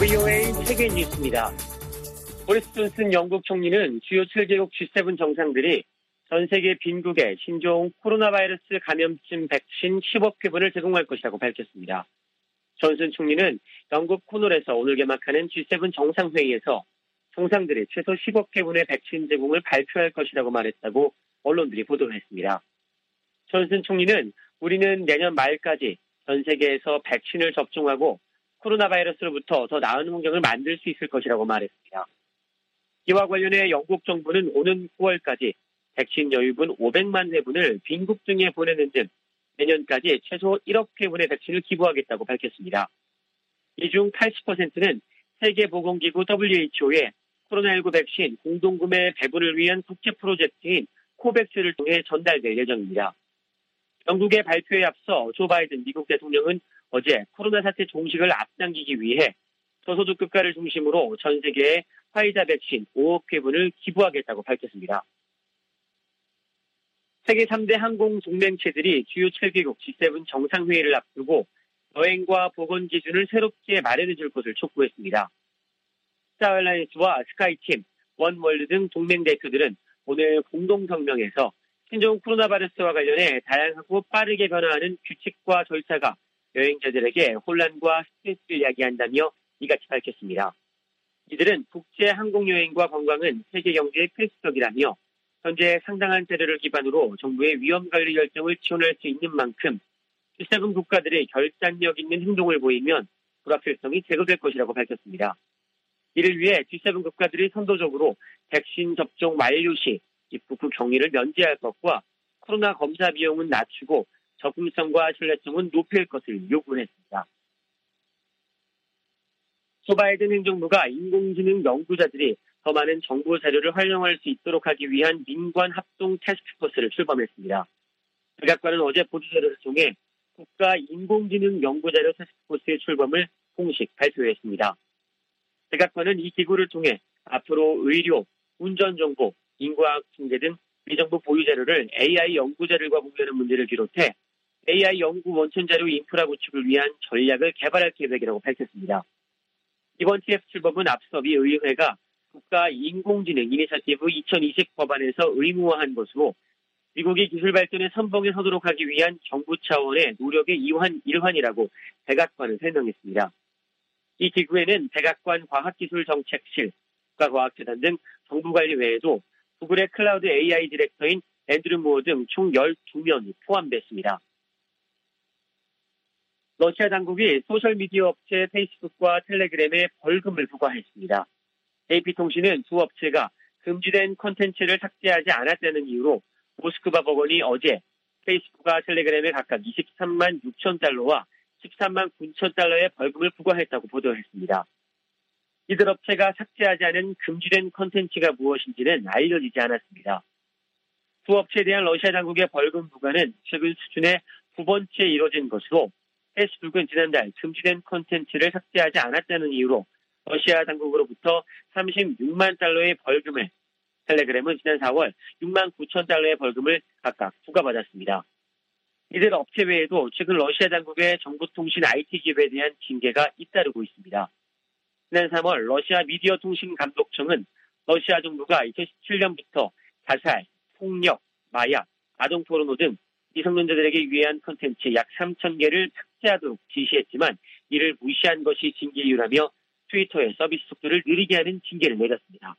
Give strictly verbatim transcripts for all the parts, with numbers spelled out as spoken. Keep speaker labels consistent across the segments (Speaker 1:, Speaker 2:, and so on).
Speaker 1: 브이오에이 세계 뉴스입니다. 보리스 존슨 영국 총리는 주요 칠 개국 지 세븐 정상들이 전 세계 빈국에 신종 코로나 바이러스 감염증 백신 십억 회분을 제공할 것이라고 밝혔습니다. 존슨 총리는 영국 코널에서 오늘 개막하는 지 세븐 정상회의에서 정상들이 최소 십억 회분의 백신 제공을 발표할 것이라고 말했다고 언론들이 보도했습니다. 존슨 총리는 우리는 내년 말까지 전 세계에서 백신을 접종하고 코로나 바이러스로부터 더 나은 환경을 만들 수 있을 것이라고 말했습니다. 이와 관련해 영국 정부는 오는 구월까지 백신 여유분 오백만 회분을 빈국 등에 보내는 등 내년까지 최소 일억 회분의 백신을 기부하겠다고 밝혔습니다. 이 중 팔십 퍼센트는 세계보건기구 더블유에이치오의 코로나십구 백신 공동구매 배분을 위한 국제 프로젝트인 코백스를 통해 전달될 예정입니다. 영국의 발표에 앞서 조 바이든 미국 대통령은 어제 코로나 사태 종식을 앞당기기 위해 저소득 국가를 중심으로 전 세계에 화이자 백신 오억 회분을 기부하겠다고 밝혔습니다. 세계 삼 대 항공 동맹체들이 주요 칠 개국 지 세븐 정상회의를 앞두고 여행과 보건 기준을 새롭게 마련해 줄 것을 촉구했습니다. 스타얼라이언스와 스카이팀, 원월드 등 동맹 대표들은 오늘 공동성명에서 신종 코로나 바이러스와 관련해 다양하고 빠르게 변화하는 규칙과 절차가 여행자들에게 혼란과 스트레스를 야기한다며 이같이 밝혔습니다. 이들은 국제 항공여행과 관광은 세계 경제의 필수적이라며 현재 상당한 자료를 기반으로 정부의 위험관리 결정을 지원할 수 있는 만큼 지 세븐 국가들의 결단력 있는 행동을 보이면 불확실성이 제거될 것이라고 밝혔습니다. 이를 위해 지 세븐 국가들이 선도적으로 백신 접종 완료 시 입국 후 격리를 면제할 것과 코로나 검사 비용은 낮추고 접근성과 신뢰성은 높일 것을 요구했습니다. 조 바이든 행정부가 인공지능 연구자들이 더 많은 정보 자료를 활용할 수 있도록 하기 위한 민관 합동 태스크포스를 출범했습니다. 백악관은 어제 보도자료를 통해 국가 인공지능 연구자료 태스크포스의 출범을 공식 발표했습니다. 백악관은 이 기구를 통해 앞으로 의료, 운전정보, 인과학 통계 등 비정보 보유 자료를 에이아이 연구자료와 공유하는 문제를 비롯해 에이아이 연구 원천 자료 인프라 구축을 위한 전략을 개발할 계획이라고 밝혔습니다. 이번 티에프 출범은 앞서 미 의회가 국가 인공지능 이니셔티브 이천이십 법안에서 의무화한 것으로 미국이 기술 발전의 선봉에 서도록 하기 위한 정부 차원의 노력의 일환, 일환이라고 백악관은 설명했습니다. 이 기구에는 백악관 과학기술정책실, 국가과학재단 등 정부관리 외에도 구글의 클라우드 에이아이 디렉터인 앤드류 무어 등 총 열두 명이 포함됐습니다. 러시아 당국이 소셜미디어 업체 페이스북과 텔레그램에 벌금을 부과했습니다. 에이피통신은 두 업체가 금지된 콘텐츠를 삭제하지 않았다는 이유로 모스크바 법원이 어제 페이스북과 텔레그램에 각각 이십삼만 육천 달러와 십삼만 구천 달러의 벌금을 부과했다고 보도했습니다. 이들 업체가 삭제하지 않은 금지된 콘텐츠가 무엇인지는 알려지지 않았습니다. 두 업체에 대한 러시아 당국의 벌금 부과는 최근 수준의 두 번째 이뤄진 것으로 페이스북은 지난달 금지된 콘텐츠를 삭제하지 않았다는 이유로 러시아 당국으로부터 삼십육만 달러의 벌금을, 텔레그램은 지난 사월 육만 구천 달러의 벌금을 각각 부과받았습니다. 이들 업체 외에도 최근 러시아 당국의 정보통신 아이티 기업에 대한 징계가 잇따르고 있습니다. 지난 삼월 러시아 미디어통신감독청은 러시아 정부가 이천십칠 년부터 자살, 폭력, 마약, 아동포르노 등 미성년자들에게 유해한 콘텐츠 약 삼천 개를 삭제하도록 지시했지만 이를 무시한 것이 징계 이유라며 트위터의 서비스 속도를 느리게 하는 징계를 내렸습니다.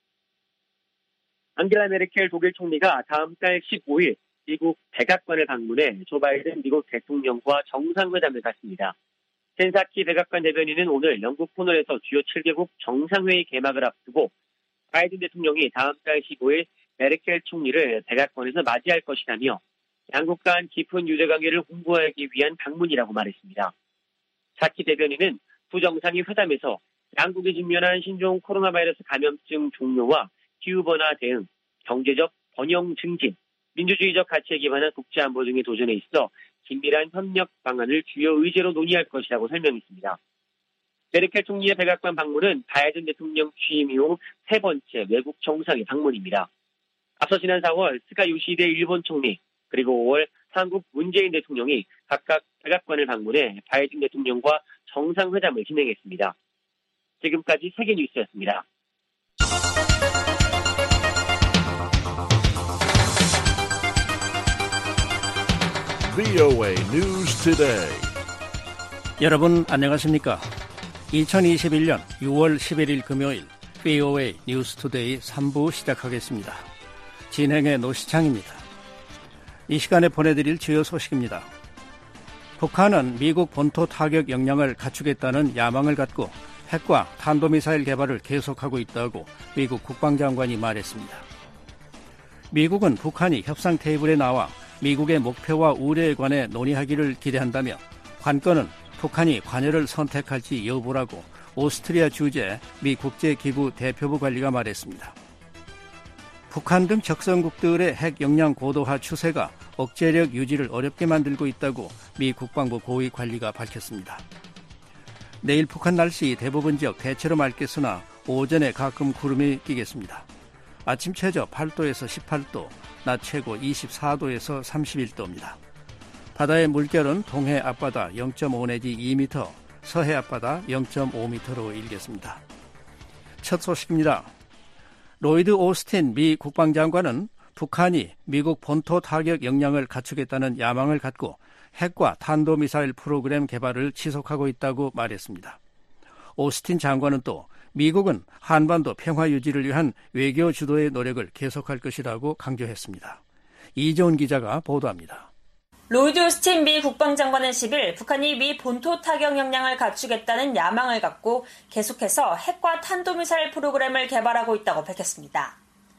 Speaker 1: 앙겔라 메르켈 독일 총리가 다음 달 십오 일 미국 백악관을 방문해 조 바이든 미국 대통령과 정상회담을 갖습니다. 켄사키 백악관 대변인은 오늘 영국 코널에서 주요 칠 개국 정상회의 개막을 앞두고 바이든 대통령이 다음 달 십오 일 메르켈 총리를 백악관에서 맞이할 것이라며 양국 간 깊은 유대관계를 홍보하기 위한 방문이라고 말했습니다. 사키 대변인은 두 정상이 회담에서 양국이 직면한 신종 코로나 바이러스 감염증 종료와 기후변화 대응, 경제적 번영 증진, 민주주의적 가치에 기반한 국제안보 등의 도전에 있어 긴밀한 협력 방안을 주요 의제로 논의할 것이라고 설명했습니다. 메르켈 총리의 백악관 방문은 바이든 대통령 취임 이후 세 번째 외국 정상의 방문입니다. 앞서 지난 사월 스가 요시히데 일본 총리, 그리고 오월 한국 문재인 대통령이 각각 백악관을 방문해 바이든 대통령과 정상회담을 진행했습니다. 지금까지 세계뉴스였습니다.
Speaker 2: 브이오에이 News Today.
Speaker 3: 여러분 안녕하십니까? 이천이십일년 유월 십일일 금요일 브이오에이 뉴스 투데이 삼 부 시작하겠습니다. 진행의 노시창입니다. 이 시간에 보내드릴 주요 소식입니다. 북한은 미국 본토 타격 역량을 갖추겠다는 야망을 갖고 핵과 탄도미사일 개발을 계속하고 있다고 미국 국방장관이 말했습니다. 미국은 북한이 협상 테이블에 나와 미국의 목표와 우려에 관해 논의하기를 기대한다며 관건은 북한이 관여를 선택할지 여부라고 오스트리아 주재 미 국제기구 대표부 관리가 말했습니다. 북한 등 적성국들의 핵 역량 고도화 추세가 억제력 유지를 어렵게 만들고 있다고 미 국방부 고위 관리가 밝혔습니다. 내일 북한 날씨 대부분 지역 대체로 맑겠으나 오전에 가끔 구름이 끼겠습니다. 아침 최저 팔 도에서 십팔 도, 낮 최고 이십사 도에서 삼십일 도입니다. 바다의 물결은 동해 앞바다 영 점 오 내지 이 미터, 서해 앞바다 영 점 오 미터로 일겠습니다. 첫 소식입니다. 로이드 오스틴 미 국방장관은 북한이 미국 본토 타격 역량을 갖추겠다는 야망을 갖고 핵과 탄도미사일 프로그램 개발을 지속하고 있다고 말했습니다. 오스틴 장관은 또 미국은 한반도 평화 유지를 위한 외교 주도의 노력을 계속할 것이라고 강조했습니다. 이재훈 기자가 보도합니다.
Speaker 4: 로이드 오스틴 미 국방장관은 십일 북한이 미 본토 타격 역량을 갖추겠다는 야망을 갖고 계속해서 핵과 탄도미사일 프로그램을 개발하고 있다고 밝혔습니다.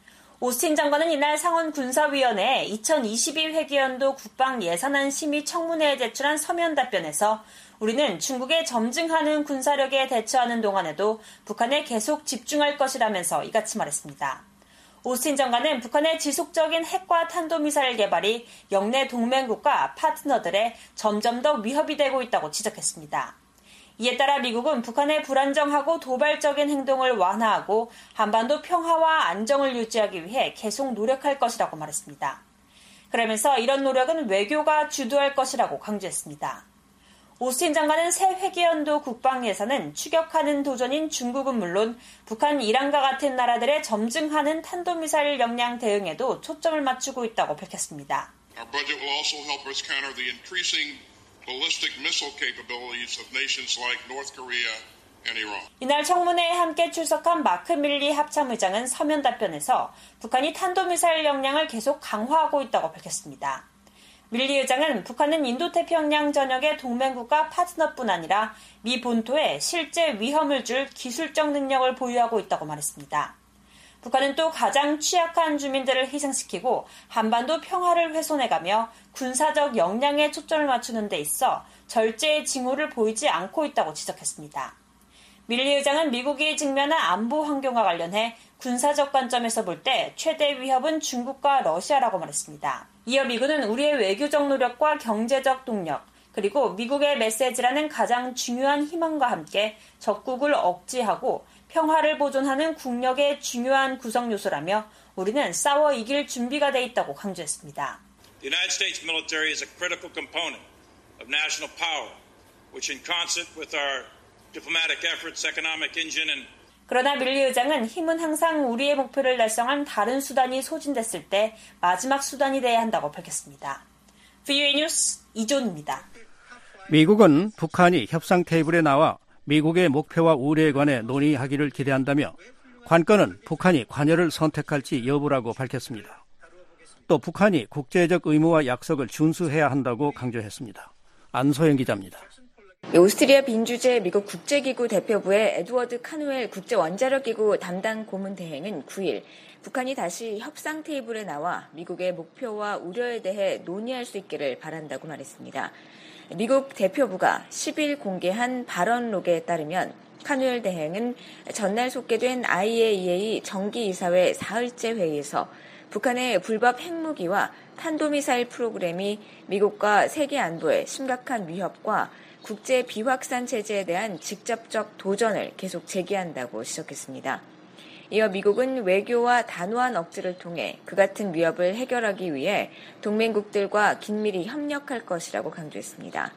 Speaker 4: 오스틴 장관은 이날 상원 군사위원회에 이천이십이 회기연도 국방 예산안 심의 청문회에 제출한 서면 답변에서 우리는 중국에 점증하는 군사력에 대처하는 동안에도 북한에 계속 집중할 것이라면서 이같이 말했습니다. 오스틴 장관은 북한의 지속적인 핵과 탄도미사일 개발이 영내 동맹국과 파트너들의 점점 더 위협이 되고 있다고 지적했습니다. 이에 따라 미국은 북한의 불안정하고 도발적인 행동을 완화하고 한반도 평화와 안정을 유지하기 위해 계속 노력할 것이라고 말했습니다. 그러면서 이런 노력은 외교가 주도할 것이라고 강조했습니다. 오스틴 장관은 새 회기연도 국방 예산은 추격하는 도전인 중국은 물론 북한, 이란과 같은 나라들의 점증하는 탄도미사일 역량 대응에도 초점을 맞추고 있다고 밝혔습니다.
Speaker 5: Our budget will also help us counter the increasing ballistic missile capabilities of nations like North Korea and Iran.
Speaker 4: 이날 청문회에 함께 출석한 마크 밀리 합참의장은 서면 답변에서 북한이 탄도미사일 역량을 계속 강화하고 있다고 밝혔습니다. 밀리 의장은 북한은 인도태평양 전역의 동맹국가 파트너뿐 아니라 미 본토에 실제 위험을 줄 기술적 능력을 보유하고 있다고 말했습니다. 북한은 또 가장 취약한 주민들을 희생시키고 한반도 평화를 훼손해가며 군사적 역량에 초점을 맞추는 데 있어 절제의 징후를 보이지 않고 있다고 지적했습니다. 밀리 의장은 미국이 직면한 안보 환경과 관련해 군사적 관점에서 볼 때 최대 위협은 중국과 러시아라고 말했습니다. 이어 미군은 우리의 외교적 노력과 경제적 동력, 그리고 미국의 메시지라는 가장 중요한 희망과 함께 적국을 억제하고 평화를 보존하는 국력의 중요한 구성 요소라며 우리는 싸워 이길 준비가 돼 있다고 강조했습니다.
Speaker 6: The United States military is a critical component of national power, which in concert with our diplomatic efforts, economic engine and
Speaker 4: 그러나 밀리 의장은 힘은 항상 우리의 목표를 달성한 다른 수단이 소진됐을 때 마지막 수단이 돼야 한다고 밝혔습니다. 브이오에이 뉴스 이존입니다.
Speaker 3: 미국은 북한이 협상 테이블에 나와 미국의 목표와 우려에 관해 논의하기를 기대한다며 관건은 북한이 관여를 선택할지 여부라고 밝혔습니다. 또 북한이 국제적 의무와 약속을 준수해야 한다고 강조했습니다. 안소영 기자입니다.
Speaker 7: 오스트리아 빈 주재 미국 국제기구 대표부의 에드워드 카누엘 국제원자력기구 담당 고문대행은 구일 북한이 다시 협상 테이블에 나와 미국의 목표와 우려에 대해 논의할 수 있기를 바란다고 말했습니다. 미국 대표부가 십일 공개한 발언록에 따르면 카누엘 대행은 전날 속개된 아이에이이에이 정기이사회 사흘째 회의에서 북한의 불법 핵무기와 탄도미사일 프로그램이 미국과 세계 안보에 심각한 위협과 국제 비확산 체제에 대한 직접적 도전을 계속 제기한다고 지적했습니다. 이어 미국은 외교와 단호한 억제를 통해 그 같은 위협을 해결하기 위해 동맹국들과 긴밀히 협력할 것이라고 강조했습니다.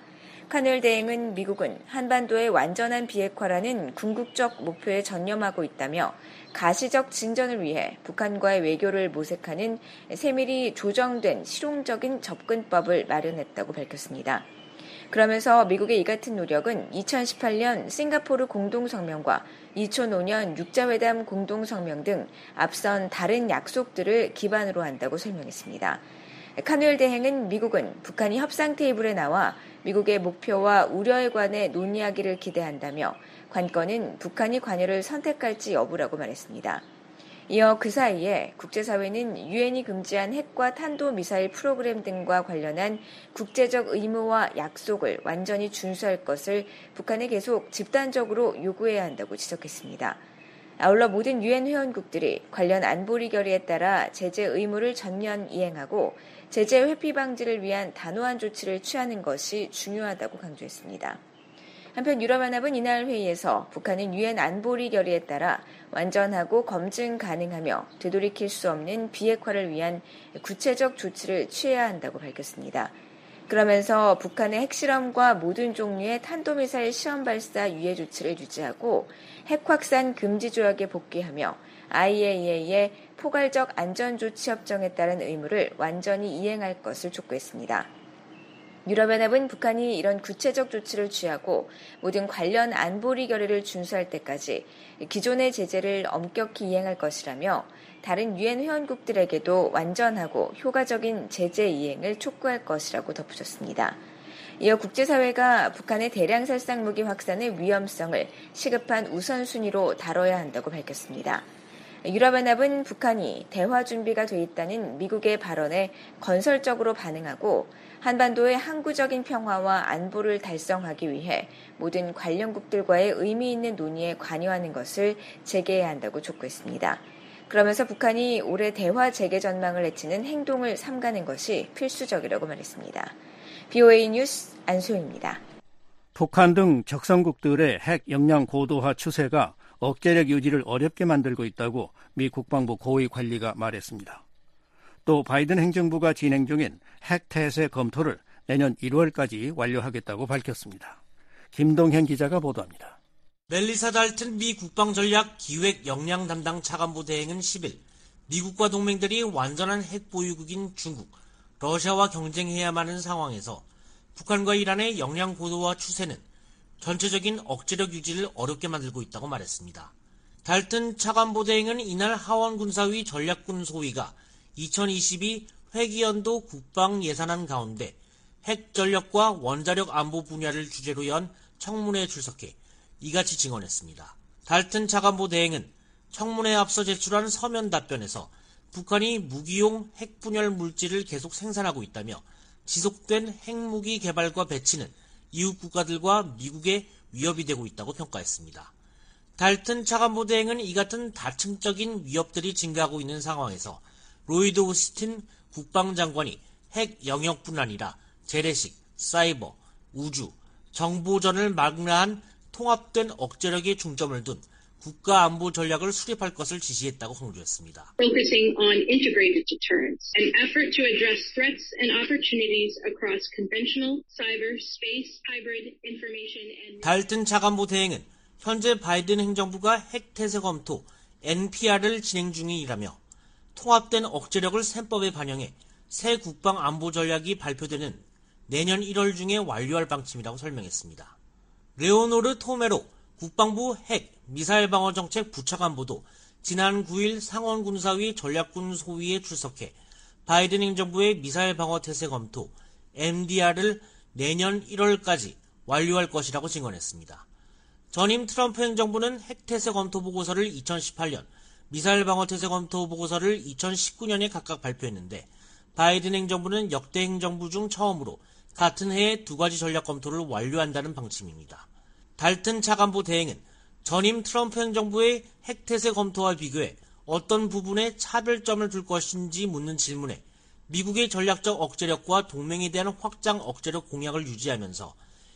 Speaker 7: 카누엘 대행은 미국은 한반도의 완전한 비핵화라는 궁극적 목표에 전념하고 있다며 가시적 진전을 위해 북한과의 외교를 모색하는 세밀히 조정된 실용적인 접근법을 마련했다고 밝혔습니다. 그러면서 미국의 이 같은 노력은 이천십팔 년 싱가포르 공동성명과 이천오 년 육자회담 공동성명 등 앞선 다른 약속들을 기반으로 한다고 설명했습니다. 카누엘 대행은 미국은 북한이 협상 테이블에 나와 미국의 목표와 우려에 관해 논의하기를 기대한다며 관건은 북한이 관여를 선택할지 여부라고 말했습니다. 이어 그 사이에 국제사회는 유엔이 금지한 핵과 탄도미사일 프로그램 등과 관련한 국제적 의무와 약속을 완전히 준수할 것을 북한에 계속 집단적으로 요구해야 한다고 지적했습니다. 아울러 모든 유엔 회원국들이 관련 안보리 결의에 따라 제재 의무를 전면 이행하고 제재 회피 방지를 위한 단호한 조치를 취하는 것이 중요하다고 강조했습니다. 한편 유럽연합은 이날 회의에서 북한은 유엔 안보리 결의에 따라 완전하고 검증 가능하며 되돌이킬 수 없는 비핵화를 위한 구체적 조치를 취해야 한다고 밝혔습니다. 그러면서 북한의 핵실험과 모든 종류의 탄도미사일 시험 발사 유예 조치를 유지하고 핵 확산 금지 조약에 복귀하며 아이에이이에이의 포괄적 안전조치 협정에 따른 의무를 완전히 이행할 것을 촉구했습니다. 유럽연합은 북한이 이런 구체적 조치를 취하고 모든 관련 안보리 결의를 준수할 때까지 기존의 제재를 엄격히 이행할 것이라며 다른 유엔 회원국들에게도 완전하고 효과적인 제재 이행을 촉구할 것이라고 덧붙였습니다. 이어 국제사회가 북한의 대량 살상 무기 확산의 위험성을 시급한 우선순위로 다뤄야 한다고 밝혔습니다. 유럽연합은 북한이 대화 준비가 돼 있다는 미국의 발언에 건설적으로 반응하고 한반도의 항구적인 평화와 안보를 달성하기 위해 모든 관련국들과의 의미 있는 논의에 관여하는 것을 재개해야 한다고 촉구했습니다. 그러면서 북한이 올해 대화 재개 전망을 해치는 행동을 삼가는 것이 필수적이라고 말했습니다. 비오에이 뉴스 안소희입니다.
Speaker 3: 북한 등 적성국들의 핵 역량 고도화 추세가 억제력 유지를 어렵게 만들고 있다고 미 국방부 고위 관리가 말했습니다. 또 바이든 행정부가 진행 중인 핵 태세 검토를 내년 일월까지 완료하겠다고 밝혔습니다. 김동현 기자가 보도합니다.
Speaker 2: 멜리사 달튼 미 국방전략 기획 역량 담당 차관보 대행은 십 일 미국과 동맹들이 완전한 핵 보유국인 중국, 러시아와 경쟁해야만 하는 상황에서 북한과 이란의 역량 고도화 추세는 전체적인 억제력 유지를 어렵게 만들고 있다고 말했습니다. 달튼 차관보 대행은 이날 하원군사위 전략군 소위가 이천이십이 회기연도 국방 예산안 가운데 핵 전력과 원자력 안보 분야를 주제로 연 청문회에 출석해 이같이 증언했습니다. 달튼 차관보 대행은 청문회에 앞서 제출한 서면 답변에서 북한이 무기용 핵분열 물질을 계속 생산하고 있다며 지속된 핵무기 개발과 배치는 이웃 국가들과 미국에 위협이 되고 있다고 평가했습니다. 달튼 차관보 대행은 이 같은 다층적인 위협들이 증가하고 있는 상황에서 로이드 오스틴 국방장관이 핵 영역뿐 아니라 재래식, 사이버, 우주, 정보전을 망라한 통합된 억제력에 중점을 둔 국가 안보 전략을 수립할 것을 지시했다고 강조했습니다.
Speaker 8: Focusing on integrated deterrence, an effort to address threats and opportunities across conventional, cyber, space, hybrid, information and
Speaker 2: 달튼 차관보 대행은 현재 바이든 행정부가 핵태세 검토 엔피알을 진행 중이라며 통합된 억제력을 셈법에 반영해 새 국방 안보 전략이 발표되는 내년 일월 중에 완료할 방침이라고 설명했습니다. 레오노르 토메로 국방부 핵 미사일 방어 정책 부차관보도 지난 구 일 상원군사위 전략군 소위에 출석해 바이든 행정부의 미사일 방어 태세 검토 엠디알을 내년 일월까지 완료할 것이라고 증언했습니다. 전임 트럼프 행정부는 핵태세 검토 보고서를 이천십팔 년, 미사일 방어 태세 검토 보고서를 이천십구 년에 각각 발표했는데 바이든 행정부는 역대 행정부 중 처음으로 같은 해에 두 가지 전략 검토를 완료한다는 방침입니다. 달튼 차관보 대행은 전임 트럼프 행정부의 핵태세 검토와 비교해 어떤 부분에 차별점을 둘 것인지 묻는 질문에 미국의 전략적 억제력과 동맹에 대한 확장 억제력 공약을 유지하면서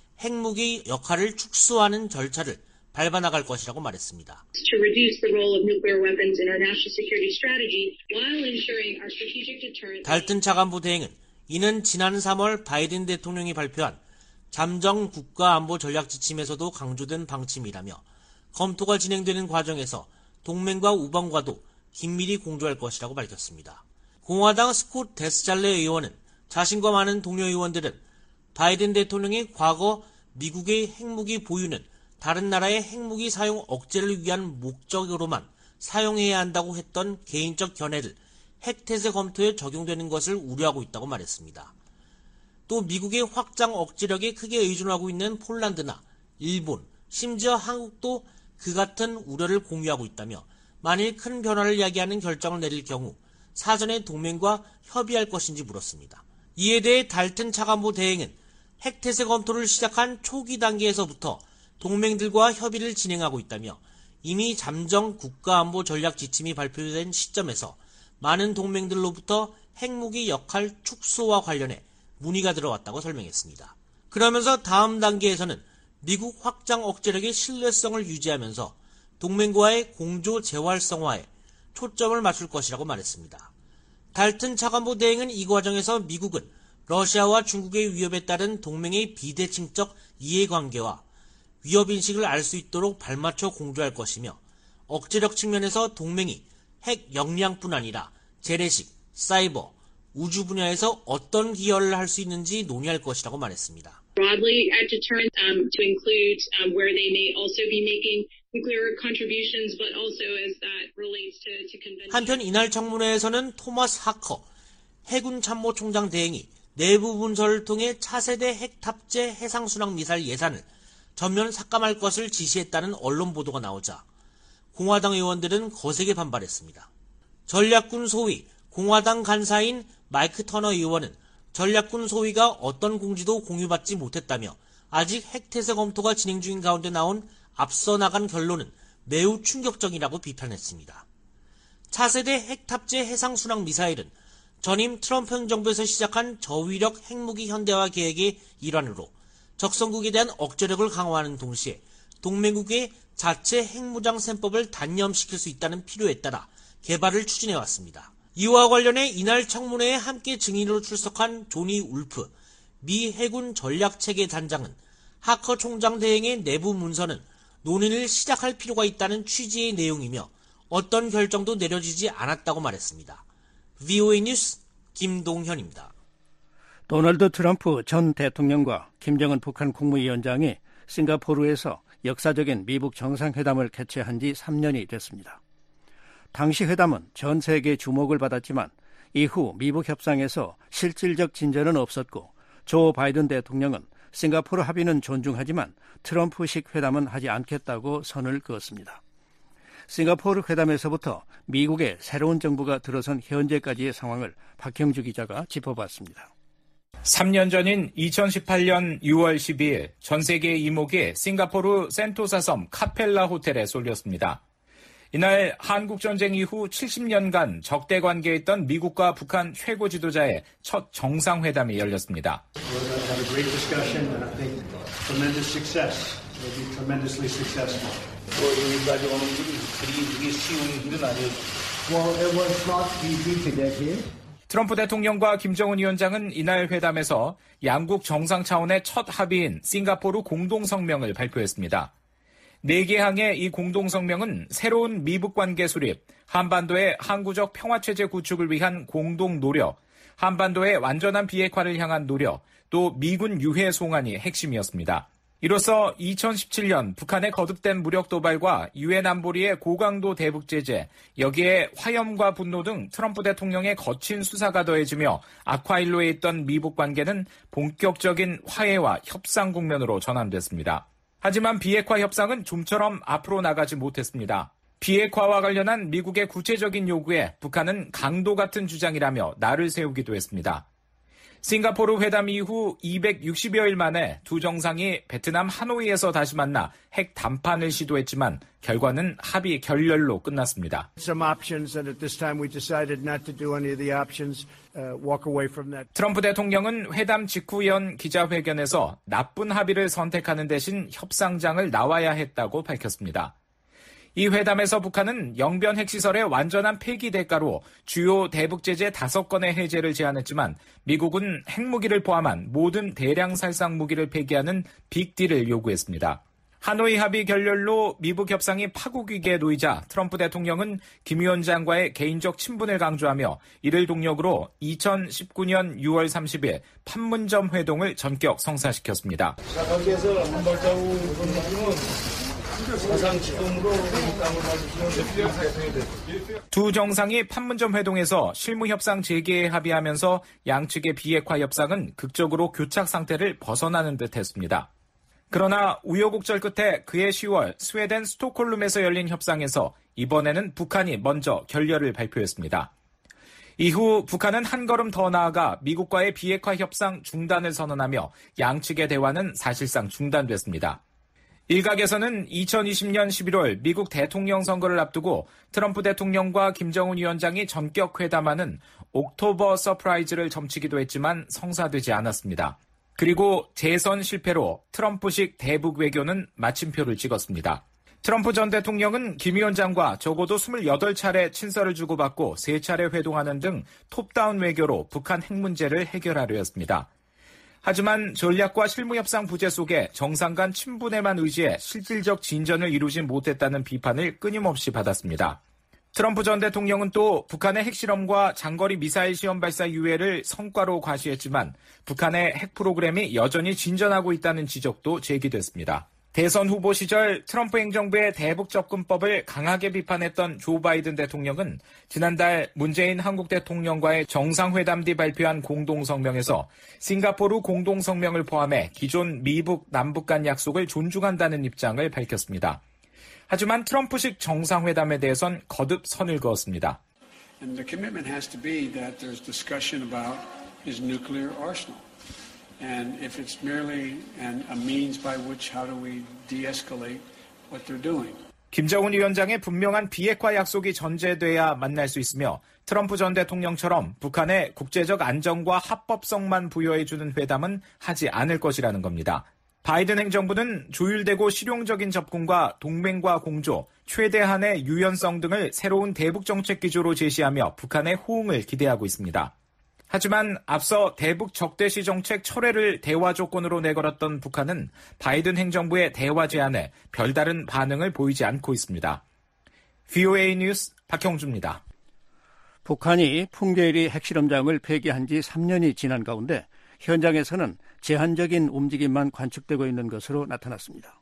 Speaker 2: 핵무기 역할을 축소하는 절차를 밟아나갈 것이라고 말했습니다.
Speaker 8: to reduce the role of nuclear weapons in our national security strategy while ensuring our strategic deterrence.
Speaker 2: 달튼 차관보 대행은 이는 지난 삼월 바이든 대통령이 발표한 잠정 국가안보 전략 지침에서도 강조된 방침이라며 검토가 진행되는 과정에서 동맹과 우방과도 긴밀히 공조할 것이라고 밝혔습니다. 공화당 스콧 데스잘레 의원은 자신과 많은 동료 의원들은 바이든 대통령이 과거 미국의 핵무기 보유는 다른 나라의 핵무기 사용 억제를 위한 목적으로만 사용해야 한다고 했던 개인적 견해를 핵태세 검토에 적용되는 것을 우려하고 있다고 말했습니다. 또 미국의 확장 억제력에 크게 의존하고 있는 폴란드나 일본, 심지어 한국도 그 같은 우려를 공유하고 있다며 만일 큰 변화를 야기하는 결정을 내릴 경우 사전에 동맹과 협의할 것인지 물었습니다. 이에 대해 달튼 차관보 대행은 핵태세 검토를 시작한 초기 단계에서부터 동맹들과 협의를 진행하고 있다며 이미 잠정 국가안보 전략 지침이 발표된 시점에서 많은 동맹들로부터 핵무기 역할 축소와 관련해 문의가 들어왔다고 설명했습니다. 그러면서 다음 단계에서는 미국 확장 억제력의 신뢰성을 유지하면서 동맹과의 공조 재활성화에 초점을 맞출 것이라고 말했습니다. 달튼 차관보 대행은 이 과정에서 미국은 러시아와 중국의 위협에 따른 동맹의 비대칭적 이해관계와 위협인식을 알 수 있도록 발맞춰 공조할 것이며 억제력 측면에서 동맹이 핵 역량뿐 아니라 재래식, 사이버, 우주 분야에서 어떤 기여를 할 수 있는지 논의할 것이라고 말했습니다.
Speaker 8: Broadly at deterrence um, to include um, where they may also be making nuclear contributions, but also as that relates to, to convention.
Speaker 2: 한편 이날 청문회에서는 토마스 하커 해군 참모총장 대행이 내부 문서를 통해 차세대 핵 탑재 해상순항 미사일 예산을 전면 삭감할 것을 지시했다는 언론 보도가 나오자 공화당 의원들은 거세게 반발했습니다. 전략군 소위 공화당 간사인 마이크 터너 의원은 전략군 소위가 어떤 공지도 공유받지 못했다며 아직 핵태세 검토가 진행 중인 가운데 나온 앞서 나간 결론은 매우 충격적이라고 비판했습니다. 차세대 핵 탑재 해상순항 미사일은 전임 트럼프 행정부에서 시작한 저위력 핵무기 현대화 계획의 일환으로 적성국에 대한 억제력을 강화하는 동시에 동맹국의 자체 핵무장 셈법을 단념시킬 수 있다는 필요에 따라 개발을 추진해왔습니다. 이와 관련해 이날 청문회에 함께 증인으로 출석한 조니 울프 미 해군 전략체계 단장은 하커 총장 대행의 내부 문서는 논의를 시작할 필요가 있다는 취지의 내용이며 어떤 결정도 내려지지 않았다고 말했습니다. 브이오에이 뉴스 김동현입니다.
Speaker 3: 도널드 트럼프 전 대통령과 김정은 북한 국무위원장이 싱가포르에서 역사적인 미북 정상회담을 개최한 지 삼 년이 됐습니다. 당시 회담은 전 세계 주목을 받았지만 이후 미북 협상에서 실질적 진전은 없었고 조 바이든 대통령은 싱가포르 합의는 존중하지만 트럼프식 회담은 하지 않겠다고 선을 그었습니다. 싱가포르 회담에서부터 미국의 새로운 정부가 들어선 현재까지의 상황을 박형주 기자가 짚어봤습니다.
Speaker 9: 삼 년 전인 이천십팔 년 유월 십이일 전 세계 이목이 싱가포르 센토사 섬 카펠라 호텔에 쏠렸습니다. 이날 한국전쟁 이후 칠십 년간 적대 관계에 있던 미국과 북한 최고 지도자의 첫 정상회담이 열렸습니다.
Speaker 10: 여기까지 오는 길이 그리 그리 쉬운 길은 아니었죠.
Speaker 9: 트럼프 대통령과 김정은 위원장은 이날 회담에서 양국 정상 차원의 첫 합의인 싱가포르 공동성명을 발표했습니다. 네 개 항의 이 공동성명은 새로운 미북 관계 수립, 한반도의 항구적 평화체제 구축을 위한 공동 노력, 한반도의 완전한 비핵화를 향한 노력, 또 미군 유해 송환이 핵심이었습니다. 이로써 이천십칠 년 북한의 거듭된 무력 도발과 유엔 안보리의 고강도 대북 제재, 여기에 화염과 분노 등 트럼프 대통령의 거친 수사가 더해지며 악화일로에 있던 미북 관계는 본격적인 화해와 협상 국면으로 전환됐습니다. 하지만 비핵화 협상은 좀처럼 앞으로 나가지 못했습니다. 비핵화와 관련한 미국의 구체적인 요구에 북한은 강도 같은 주장이라며 날을 세우기도 했습니다. 싱가포르 회담 이후 이백육십여일 만에 두 정상이 베트남 하노이에서 다시 만나 핵 담판을 시도했지만 결과는 합의 결렬로 끝났습니다. 트럼프 대통령은 회담 직후 연 기자회견에서 나쁜 합의를 선택하는 대신 협상장을 나와야 했다고 밝혔습니다. 이 회담에서 북한은 영변 핵시설의 완전한 폐기 대가로 주요 대북 제재 다섯 건의 해제를 제안했지만 미국은 핵무기를 포함한 모든 대량 살상 무기를 폐기하는 빅딜을 요구했습니다. 하노이 합의 결렬로 미북 협상이 파국 위기에 놓이자 트럼프 대통령은 김 위원장과의 개인적 친분을 강조하며 이를 동력으로 이천십구 년 유월 삼십일 판문점 회동을 전격 성사시켰습니다.
Speaker 10: 자, 거기에서 한 발자국 건너기는 사상 지금으로 땅을 맞으시는
Speaker 9: 두 정상이 판문점 회동에서 실무 협상 재개에 합의하면서 양측의 비핵화 협상은 극적으로 교착 상태를 벗어나는 듯했습니다. 그러나 우여곡절 끝에 그해 시월 스웨덴 스톡홀름에서 열린 협상에서 이번에는 북한이 먼저 결렬을 발표했습니다. 이후 북한은 한 걸음 더 나아가 미국과의 비핵화 협상 중단을 선언하며 양측의 대화는 사실상 중단됐습니다. 일각에서는 이천이십 년 십일월 미국 대통령 선거를 앞두고 트럼프 대통령과 김정은 위원장이 전격 회담하는 옥토버 서프라이즈를 점치기도 했지만 성사되지 않았습니다. 그리고 재선 실패로 트럼프식 대북 외교는 마침표를 찍었습니다. 트럼프 전 대통령은 김 위원장과 적어도 이십팔 차례 친서를 주고받고 세 차례 회동하는 등 톱다운 외교로 북한 핵 문제를 해결하려 했습니다. 하지만 전략과 실무협상 부재 속에 정상 간 친분에만 의지해 실질적 진전을 이루지 못했다는 비판을 끊임없이 받았습니다. 트럼프 전 대통령은 또 북한의 핵실험과 장거리 미사일 시험 발사 유예를 성과로 과시했지만 북한의 핵 프로그램이 여전히 진전하고 있다는 지적도 제기됐습니다. 대선 후보 시절 트럼프 행정부의 대북 접근법을 강하게 비판했던 조 바이든 대통령은 지난달 문재인 한국 대통령과의 정상회담 뒤 발표한 공동성명에서 싱가포르 공동성명을 포함해 기존 미북 남북 간 약속을 존중한다는 입장을 밝혔습니다. 하지만 트럼프식 정상회담에 대해선 거듭 선을 그었습니다.
Speaker 11: And the commitment has to be that there's discussion about his nuclear arsenal. And if it's merely an, a means by which how do we de-escalate what they're doing.
Speaker 9: 김정은 위원장의 분명한 비핵화 약속이 전제돼야 만날 수 있으며 트럼프 전 대통령처럼 북한의 국제적 안정과 합법성만 부여해주는 회담은 하지 않을 것이라는 겁니다. 바이든 행정부는 조율되고 실용적인 접근과 동맹과 공조, 최대한의 유연성 등을 새로운 대북 정책 기조로 제시하며 북한의 호응을 기대하고 있습니다. 하지만 앞서 대북 적대시 정책 철회를 대화 조건으로 내걸었던 북한은 바이든 행정부의 대화 제안에 별다른 반응을 보이지 않고 있습니다. 브이오에이 뉴스 박형주입니다.
Speaker 3: 북한이 풍계리 핵실험장을 폐기한 지 삼 년이 지난 가운데 현장에서는 제한적인 움직임만 관측되고 있는 것으로 나타났습니다.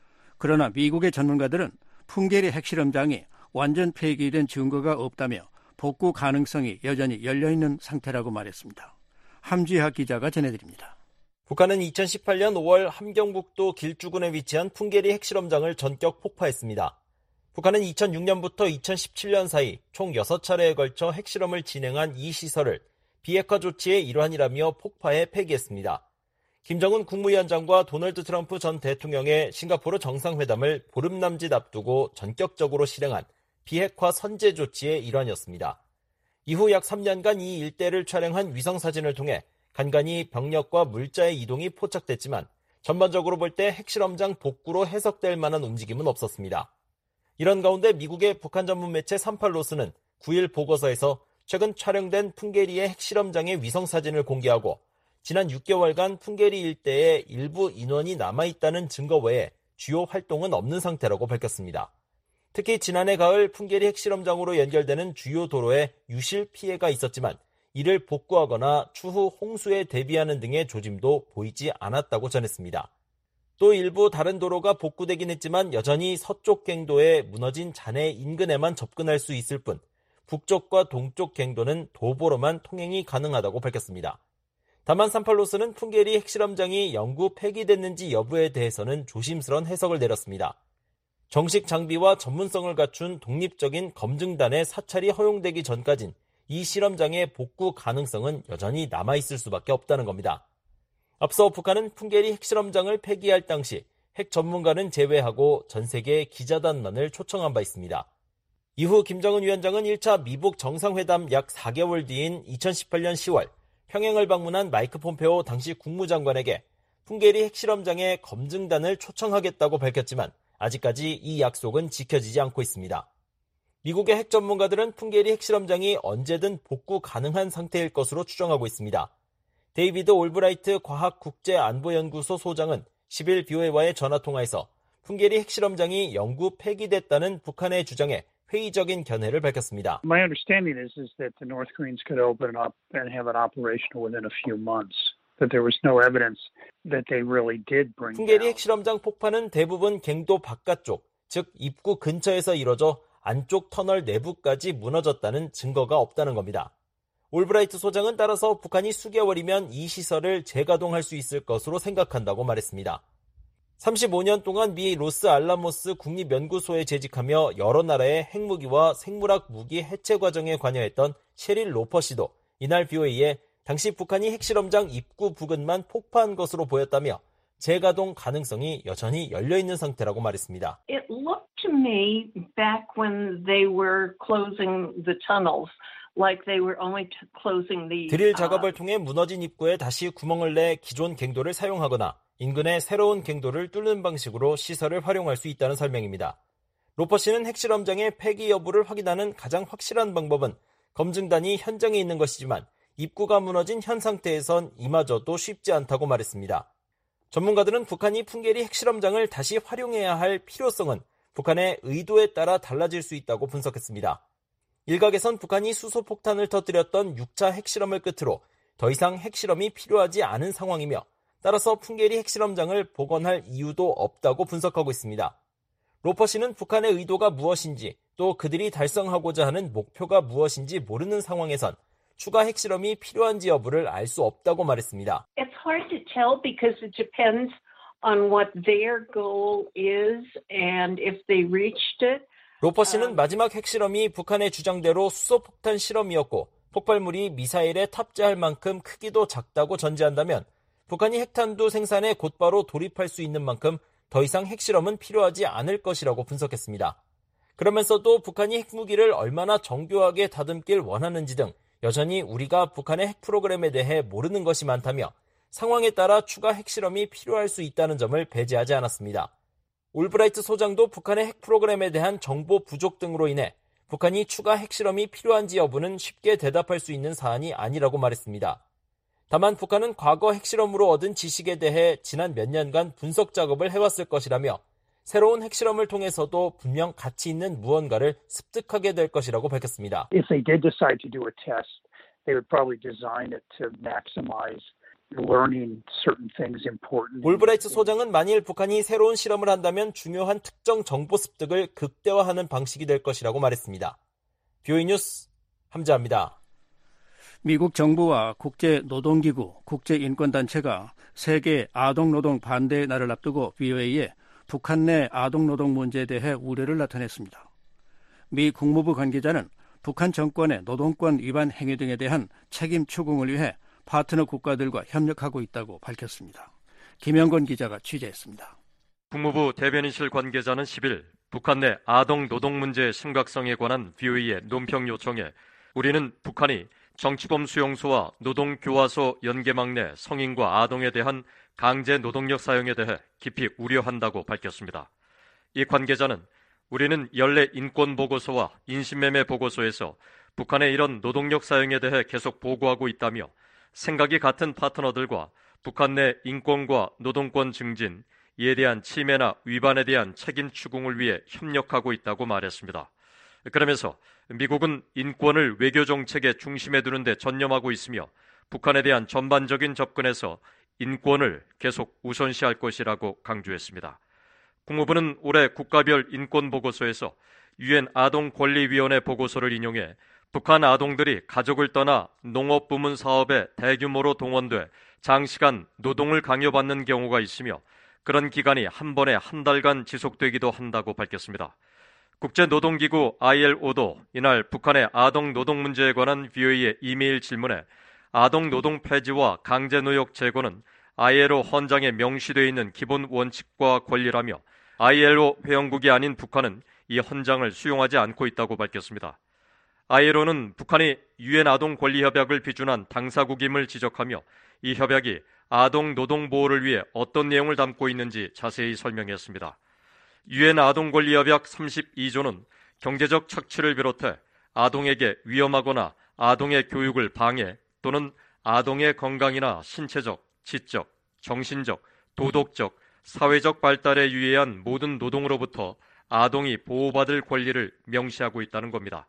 Speaker 3: 그러나 미국의 전문가들은 풍계리 핵실험장이 완전 폐기된 증거가 없다며 복구 가능성이 여전히 열려있는 상태라고 말했습니다. 함지하 기자가 전해드립니다.
Speaker 12: 북한은 이천십팔 년 오월 함경북도 길주군에 위치한 풍계리 핵실험장을 전격 폭파했습니다. 북한은 이천육 년부터 이천십칠 년 사이 총 여섯 차례에 걸쳐 핵실험을 진행한 이 시설을 비핵화 조치의 일환이라며 폭파해 폐기했습니다. 김정은 국무위원장과 도널드 트럼프 전 대통령의 싱가포르 정상회담을 보름 남짓 앞두고 전격적으로 실행한 비핵화 선제 조치의 일환이었습니다. 이후 약 삼 년간 이 일대를 촬영한 위성사진을 통해 간간히 병력과 물자의 이동이 포착됐지만 전반적으로 볼 때 핵실험장 복구로 해석될 만한 움직임은 없었습니다. 이런 가운데 미국의 북한 전문 매체 삼팔로스는 구 일 보고서에서 최근 촬영된 풍계리의 핵실험장의 위성사진을 공개하고 지난 육 개월간 풍계리 일대에 일부 인원이 남아있다는 증거 외에 주요 활동은 없는 상태라고 밝혔습니다. 특히 지난해 가을 풍계리 핵실험장으로 연결되는 주요 도로에 유실 피해가 있었지만 이를 복구하거나 추후 홍수에 대비하는 등의 조짐도 보이지 않았다고 전했습니다. 또 일부 다른 도로가 복구되긴 했지만 여전히 서쪽 갱도에 무너진 잔해 인근에만 접근할 수 있을 뿐 북쪽과 동쪽 갱도는 도보로만 통행이 가능하다고 밝혔습니다. 다만 삼팔로스는 풍계리 핵실험장이 영구 폐기됐는지 여부에 대해서는 조심스런 해석을 내렸습니다. 정식 장비와 전문성을 갖춘 독립적인 검증단의 사찰이 허용되기 전까진 이 실험장의 복구 가능성은 여전히 남아있을 수밖에 없다는 겁니다. 앞서 북한은 풍계리 핵실험장을 폐기할 당시 핵 전문가는 제외하고 전 세계 기자단만을 초청한 바 있습니다. 이후 김정은 위원장은 일 차 미북 정상회담 약 사 개월 뒤인 이천십팔 년 시월 평양을 방문한 마이크 폼페오 당시 국무장관에게 풍계리 핵실험장의 검증단을 초청하겠다고 밝혔지만 아직까지 이 약속은 지켜지지 않고 있습니다. 미국의 핵 전문가들은 풍계리 핵실험장이 언제든 복구 가능한 상태일 것으로 추정하고 있습니다. 데이비드 올브라이트 과학국제안보연구소 소장은 십일 비오에이와의 전화통화에서 풍계리 핵실험장이 영구 폐기됐다는 북한의 주장에 회의적인 견해를 밝혔습니다.
Speaker 13: My understanding is, is that the North Koreans could open up and have it operational within a few months. That there was no evidence that they really did bring
Speaker 12: 풍계리
Speaker 13: down.
Speaker 12: 핵실험장 폭파는 대부분 갱도 바깥쪽, 즉 입구 근처에서 이뤄져 안쪽 터널 내부까지 무너졌다는 증거가 없다는 겁니다. 올브라이트 소장은 따라서 북한이 수개월이면 이 시설을 재가동할 수 있을 것으로 생각한다고 말했습니다. 삼십오 년 동안 미 로스알라모스 국립연구소에 재직하며 여러 나라의 핵무기와 생물학 무기 해체 과정에 관여했던 셰릴 로퍼 씨도 이날 비오에이에 당시 북한이 핵실험장 입구 부근만 폭파한 것으로 보였다며 재가동 가능성이 여전히 열려있는 상태라고 말했습니다.
Speaker 14: It looked to me back when they were closing the tunnels like they were only closing the
Speaker 12: 드릴 작업을 통해 무너진 입구에 다시 구멍을 내 기존 갱도를 사용하거나 인근의 새로운 갱도를 뚫는 방식으로 시설을 활용할 수 있다는 설명입니다. 로퍼 씨는 핵실험장의 폐기 여부를 확인하는 가장 확실한 방법은 검증단이 현장에 있는 것이지만 입구가 무너진 현 상태에선 이마저도 쉽지 않다고 말했습니다. 전문가들은 북한이 풍계리 핵실험장을 다시 활용해야 할 필요성은 북한의 의도에 따라 달라질 수 있다고 분석했습니다. 일각에선 북한이 수소폭탄을 터뜨렸던 육 차 핵실험을 끝으로 더 이상 핵실험이 필요하지 않은 상황이며 따라서 풍계리 핵실험장을 복원할 이유도 없다고 분석하고 있습니다. 로퍼 씨는 북한의 의도가 무엇인지 또 그들이 달성하고자 하는 목표가 무엇인지 모르는 상황에선 추가 핵실험이 필요한지 여부를 알 수 없다고 말했습니다.
Speaker 14: It's hard to tell because it depends on what their goal is and if they reached it.
Speaker 12: 로퍼 씨는 마지막 핵실험이 북한의 주장대로 수소폭탄 실험이었고 폭발물이 미사일에 탑재할 만큼 크기도 작다고 전제한다면 북한이 핵탄두 생산에 곧바로 돌입할 수 있는 만큼 더 이상 핵실험은 필요하지 않을 것이라고 분석했습니다. 그러면서도 북한이 핵무기를 얼마나 정교하게 다듬길 원하는지 등 여전히 우리가 북한의 핵 프로그램에 대해 모르는 것이 많다며 상황에 따라 추가 핵실험이 필요할 수 있다는 점을 배제하지 않았습니다. 올브라이트 소장도 북한의 핵 프로그램에 대한 정보 부족 등으로 인해 북한이 추가 핵실험이 필요한지 여부는 쉽게 대답할 수 있는 사안이 아니라고 말했습니다. 다만 북한은 과거 핵실험으로 얻은 지식에 대해 지난 몇 년간 분석 작업을 해왔을 것이라며 새로운 핵실험을 통해서도 분명 가치 있는 무언가를 습득하게 될 것이라고 밝혔습니다.
Speaker 13: If they did decide to do a test, they would probably design it to maximize learning certain things important.
Speaker 12: 올브라이트 소장은 만일 북한이 새로운 실험을 한다면 중요한 특정 정보 습득을 극대화하는 방식이 될 것이라고 말했습니다. 비오이 뉴스 함재합니다.
Speaker 3: 미국 정부와 국제노동기구, 국제인권단체가 세계 아동노동 반대 날을 앞두고 비오에이에 북한 내 아동노동 문제에 대해 우려를 나타냈습니다. 미 국무부 관계자는 북한 정권의 노동권 위반 행위 등에 대한 책임 추궁을 위해 파트너 국가들과 협력하고 있다고 밝혔습니다. 김영건 기자가 취재했습니다.
Speaker 15: 국무부 대변인실 관계자는 십일 북한 내 아동 노동 문제의 심각성에 관한 비오이의 논평 요청에 우리는 북한이 정치범 수용소와 노동교화소 연계망 내 성인과 아동에 대한 강제 노동력 사용에 대해 깊이 우려한다고 밝혔습니다. 이 관계자는 우리는 연례 인권보고서와 인신매매 보고서에서 북한의 이런 노동력 사용에 대해 계속 보고하고 있다며 생각이 같은 파트너들과 북한 내 인권과 노동권 증진, 이에 대한 침해나 위반에 대한 책임 추궁을 위해 협력하고 있다고 말했습니다. 그러면서 미국은 인권을 외교 정책의 중심에 두는 데 전념하고 있으며 북한에 대한 전반적인 접근에서 인권을 계속 우선시할 것이라고 강조했습니다. 국무부는 올해 국가별 인권 보고서에서 유엔 아동권리위원회 보고서를 인용해 북한 아동들이 가족을 떠나 농업 부문 사업에 대규모로 동원돼 장시간 노동을 강요받는 경우가 있으며 그런 기간이 한 번에 한 달간 지속되기도 한다고 밝혔습니다. 국제노동기구 아이엘오도 이날 북한의 아동 노동 문제에 관한 비오이의 이메일 질문에 아동 노동 폐지와 강제노역 제거는 아이엘오 헌장에 명시되어 있는 기본 원칙과 권리라며 아이엘오 회원국이 아닌 북한은 이 헌장을 수용하지 않고 있다고 밝혔습니다. 아이엘오는 북한이 유엔 아동권리협약을 비준한 당사국임을 지적하며 이 협약이 아동 노동 보호를 위해 어떤 내용을 담고 있는지 자세히 설명했습니다. 유엔 아동권리협약 삼십이 조는 경제적 착취를 비롯해 아동에게 위험하거나 아동의 교육을 방해 또는 아동의 건강이나 신체적, 지적, 정신적, 도덕적, 사회적 발달에 유의한 모든 노동으로부터 아동이 보호받을 권리를 명시하고 있다는 겁니다.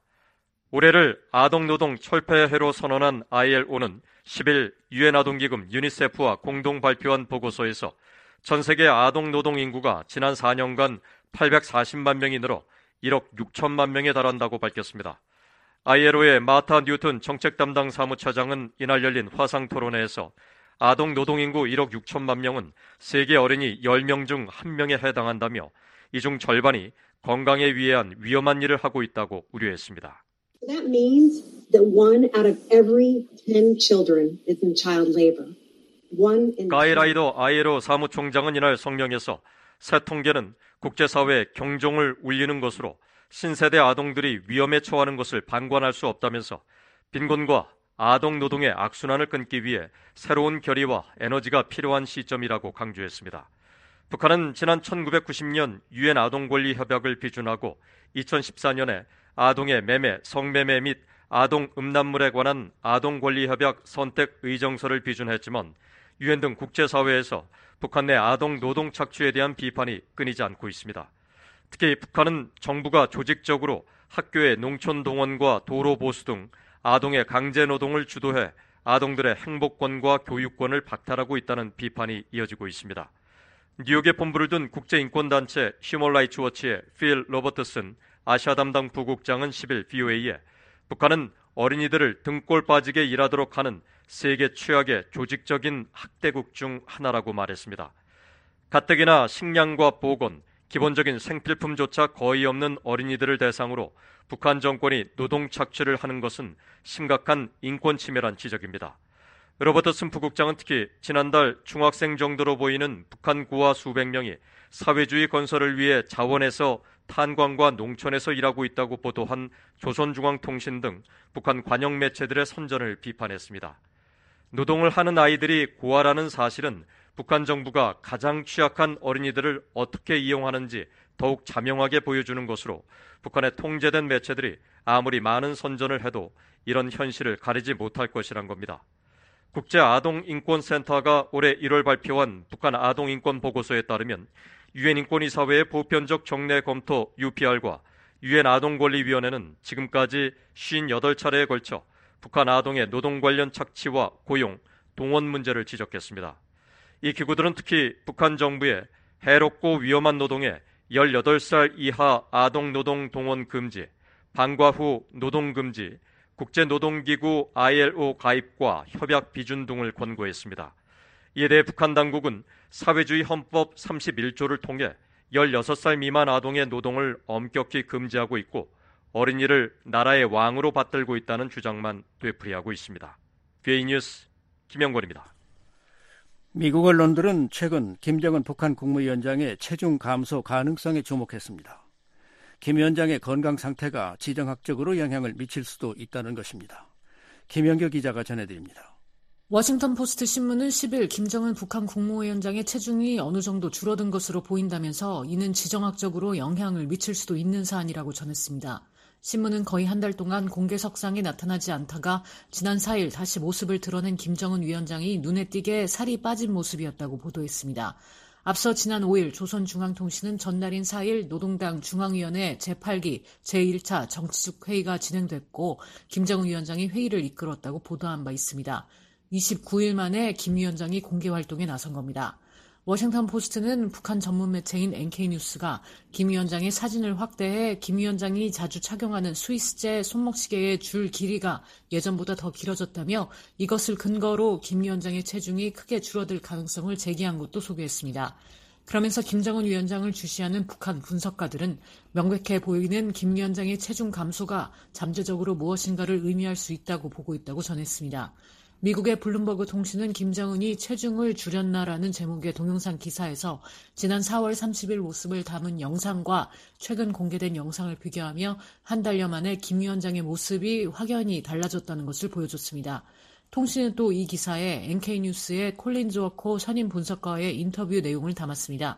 Speaker 15: 올해를 아동노동 철폐해로 선언한 아이엘오는 십일 유엔 아동기금 유니세프와 공동 발표한 보고서에서 전 세계 아동노동 인구가 지난 사 년간 팔백사십만 명이 늘어 일억 육천만 명에 달한다고 밝혔습니다. 아이엘오의 마타 뉴튼 정책 담당 사무차장은 이날 열린 화상 토론회에서 아동 노동인구 일억 육천만 명은 세계 어린이 열 명 중 한 명에 해당한다며 이 중 절반이 건강에 위해한 위험한 일을 하고 있다고 우려했습니다.
Speaker 16: That means that one out of every ten children is in child labor. One in
Speaker 15: 가이 라이더 아이엘오 사무총장은 이날 성명에서 새 통계는 국제사회의 경종을 울리는 것으로 신세대 아동들이 위험에 처하는 것을 방관할 수 없다면서 빈곤과 아동 노동의 악순환을 끊기 위해 새로운 결의와 에너지가 필요한 시점이라고 강조했습니다. 북한은 지난 천구백구십 년 유엔 아동권리 협약을 비준하고 이천십사 년에 아동의 매매, 성매매 및 아동 음란물에 관한 아동권리협약 선택 의정서를 비준했지만 유엔 등 국제사회에서 북한 내 아동 노동 착취에 대한 비판이 끊이지 않고 있습니다. 특히 북한은 정부가 조직적으로 학교의 농촌 동원과 도로 보수 등 아동의 강제 노동을 주도해 아동들의 행복권과 교육권을 박탈하고 있다는 비판이 이어지고 있습니다. 뉴욕에 본부를 둔 국제인권단체 휴먼 라이츠 워치의 필 로버트슨 아시아 담당 부국장은 십일 브이오에이에 북한은 어린이들을 등골 빠지게 일하도록 하는 세계 최악의 조직적인 학대국 중 하나라고 말했습니다. 가뜩이나 식량과 보건, 기본적인 생필품조차 거의 없는 어린이들을 대상으로 북한 정권이 노동 착취를 하는 것은 심각한 인권 침해란 지적입니다. 로버트슨 부국장은 특히 지난달 중학생 정도로 보이는 북한 고아 수백 명이 사회주의 건설을 위해 자원에서 탄광과 농촌에서 일하고 있다고 보도한 조선중앙통신 등 북한 관영 매체들의 선전을 비판했습니다. 노동을 하는 아이들이 고아라는 사실은 북한 정부가 가장 취약한 어린이들을 어떻게 이용하는지 더욱 자명하게 보여주는 것으로 북한의 통제된 매체들이 아무리 많은 선전을 해도 이런 현실을 가리지 못할 것이란 겁니다. 국제아동인권센터가 올해 일월 발표한 북한 아동인권 보고서에 따르면 유엔 인권이사회의 보편적 정례 검토 유피알과 유엔 아동권리위원회는 지금까지 오십팔 차례에 걸쳐 북한 아동의 노동 관련 착취와 고용, 동원 문제를 지적했습니다. 이 기구들은 특히 북한 정부의 해롭고 위험한 노동에 열여덟 살 이하 아동 노동 동원 금지, 방과 후 노동 금지, 국제노동기구 아이엘오 가입과 협약 비준 등을 권고했습니다. 이에 대해 북한 당국은 사회주의 헌법 삼십일 조를 통해 열여섯 살 미만 아동의 노동을 엄격히 금지하고 있고 어린이를 나라의 왕으로 받들고 있다는 주장만 되풀이하고 있습니다. 브이에이 뉴스 김영권입니다.
Speaker 3: 미국 언론들은 최근 김정은 북한 국무위원장의 체중 감소 가능성에 주목했습니다. 김 위원장의 건강 상태가 지정학적으로 영향을 미칠 수도 있다는 것입니다. 김영규 기자가 전해드립니다.
Speaker 17: 워싱턴 포스트 신문은 십일 김정은 북한 국무위원장의 체중이 어느 정도 줄어든 것으로 보인다면서 이는 지정학적으로 영향을 미칠 수도 있는 사안이라고 전했습니다. 신문은 거의 한 달 동안 공개석상에 나타나지 않다가 지난 사 일 다시 모습을 드러낸 김정은 위원장이 눈에 띄게 살이 빠진 모습이었다고 보도했습니다. 앞서 지난 오 일 조선중앙통신은 전날인 사 일 노동당 중앙위원회 제팔 기 제일 차 정치적 회의가 진행됐고 김정은 위원장이 회의를 이끌었다고 보도한 바 있습니다. 이십구 일 만에 김 위원장이 공개 활동에 나선 겁니다. 워싱턴 포스트는 북한 전문 매체인 엔케이뉴스가 김 위원장의 사진을 확대해 김 위원장이 자주 착용하는 스위스제 손목시계의 줄 길이가 예전보다 더 길어졌다며 이것을 근거로 김 위원장의 체중이 크게 줄어들 가능성을 제기한 것도 소개했습니다. 그러면서 김정은 위원장을 주시하는 북한 분석가들은 명백해 보이는 김 위원장의 체중 감소가 잠재적으로 무엇인가를 의미할 수 있다고 보고 있다고 전했습니다. 미국의 블룸버그 통신은 김정은이 체중을 줄였나라는 제목의 동영상 기사에서 지난 사월 삼십일 모습을 담은 영상과 최근 공개된 영상을 비교하며 한 달여 만에 김 위원장의 모습이 확연히 달라졌다는 것을 보여줬습니다. 통신은 또 이 기사에 엔케이뉴스의 콜린 조어코 선임 분석가의 인터뷰 내용을 담았습니다.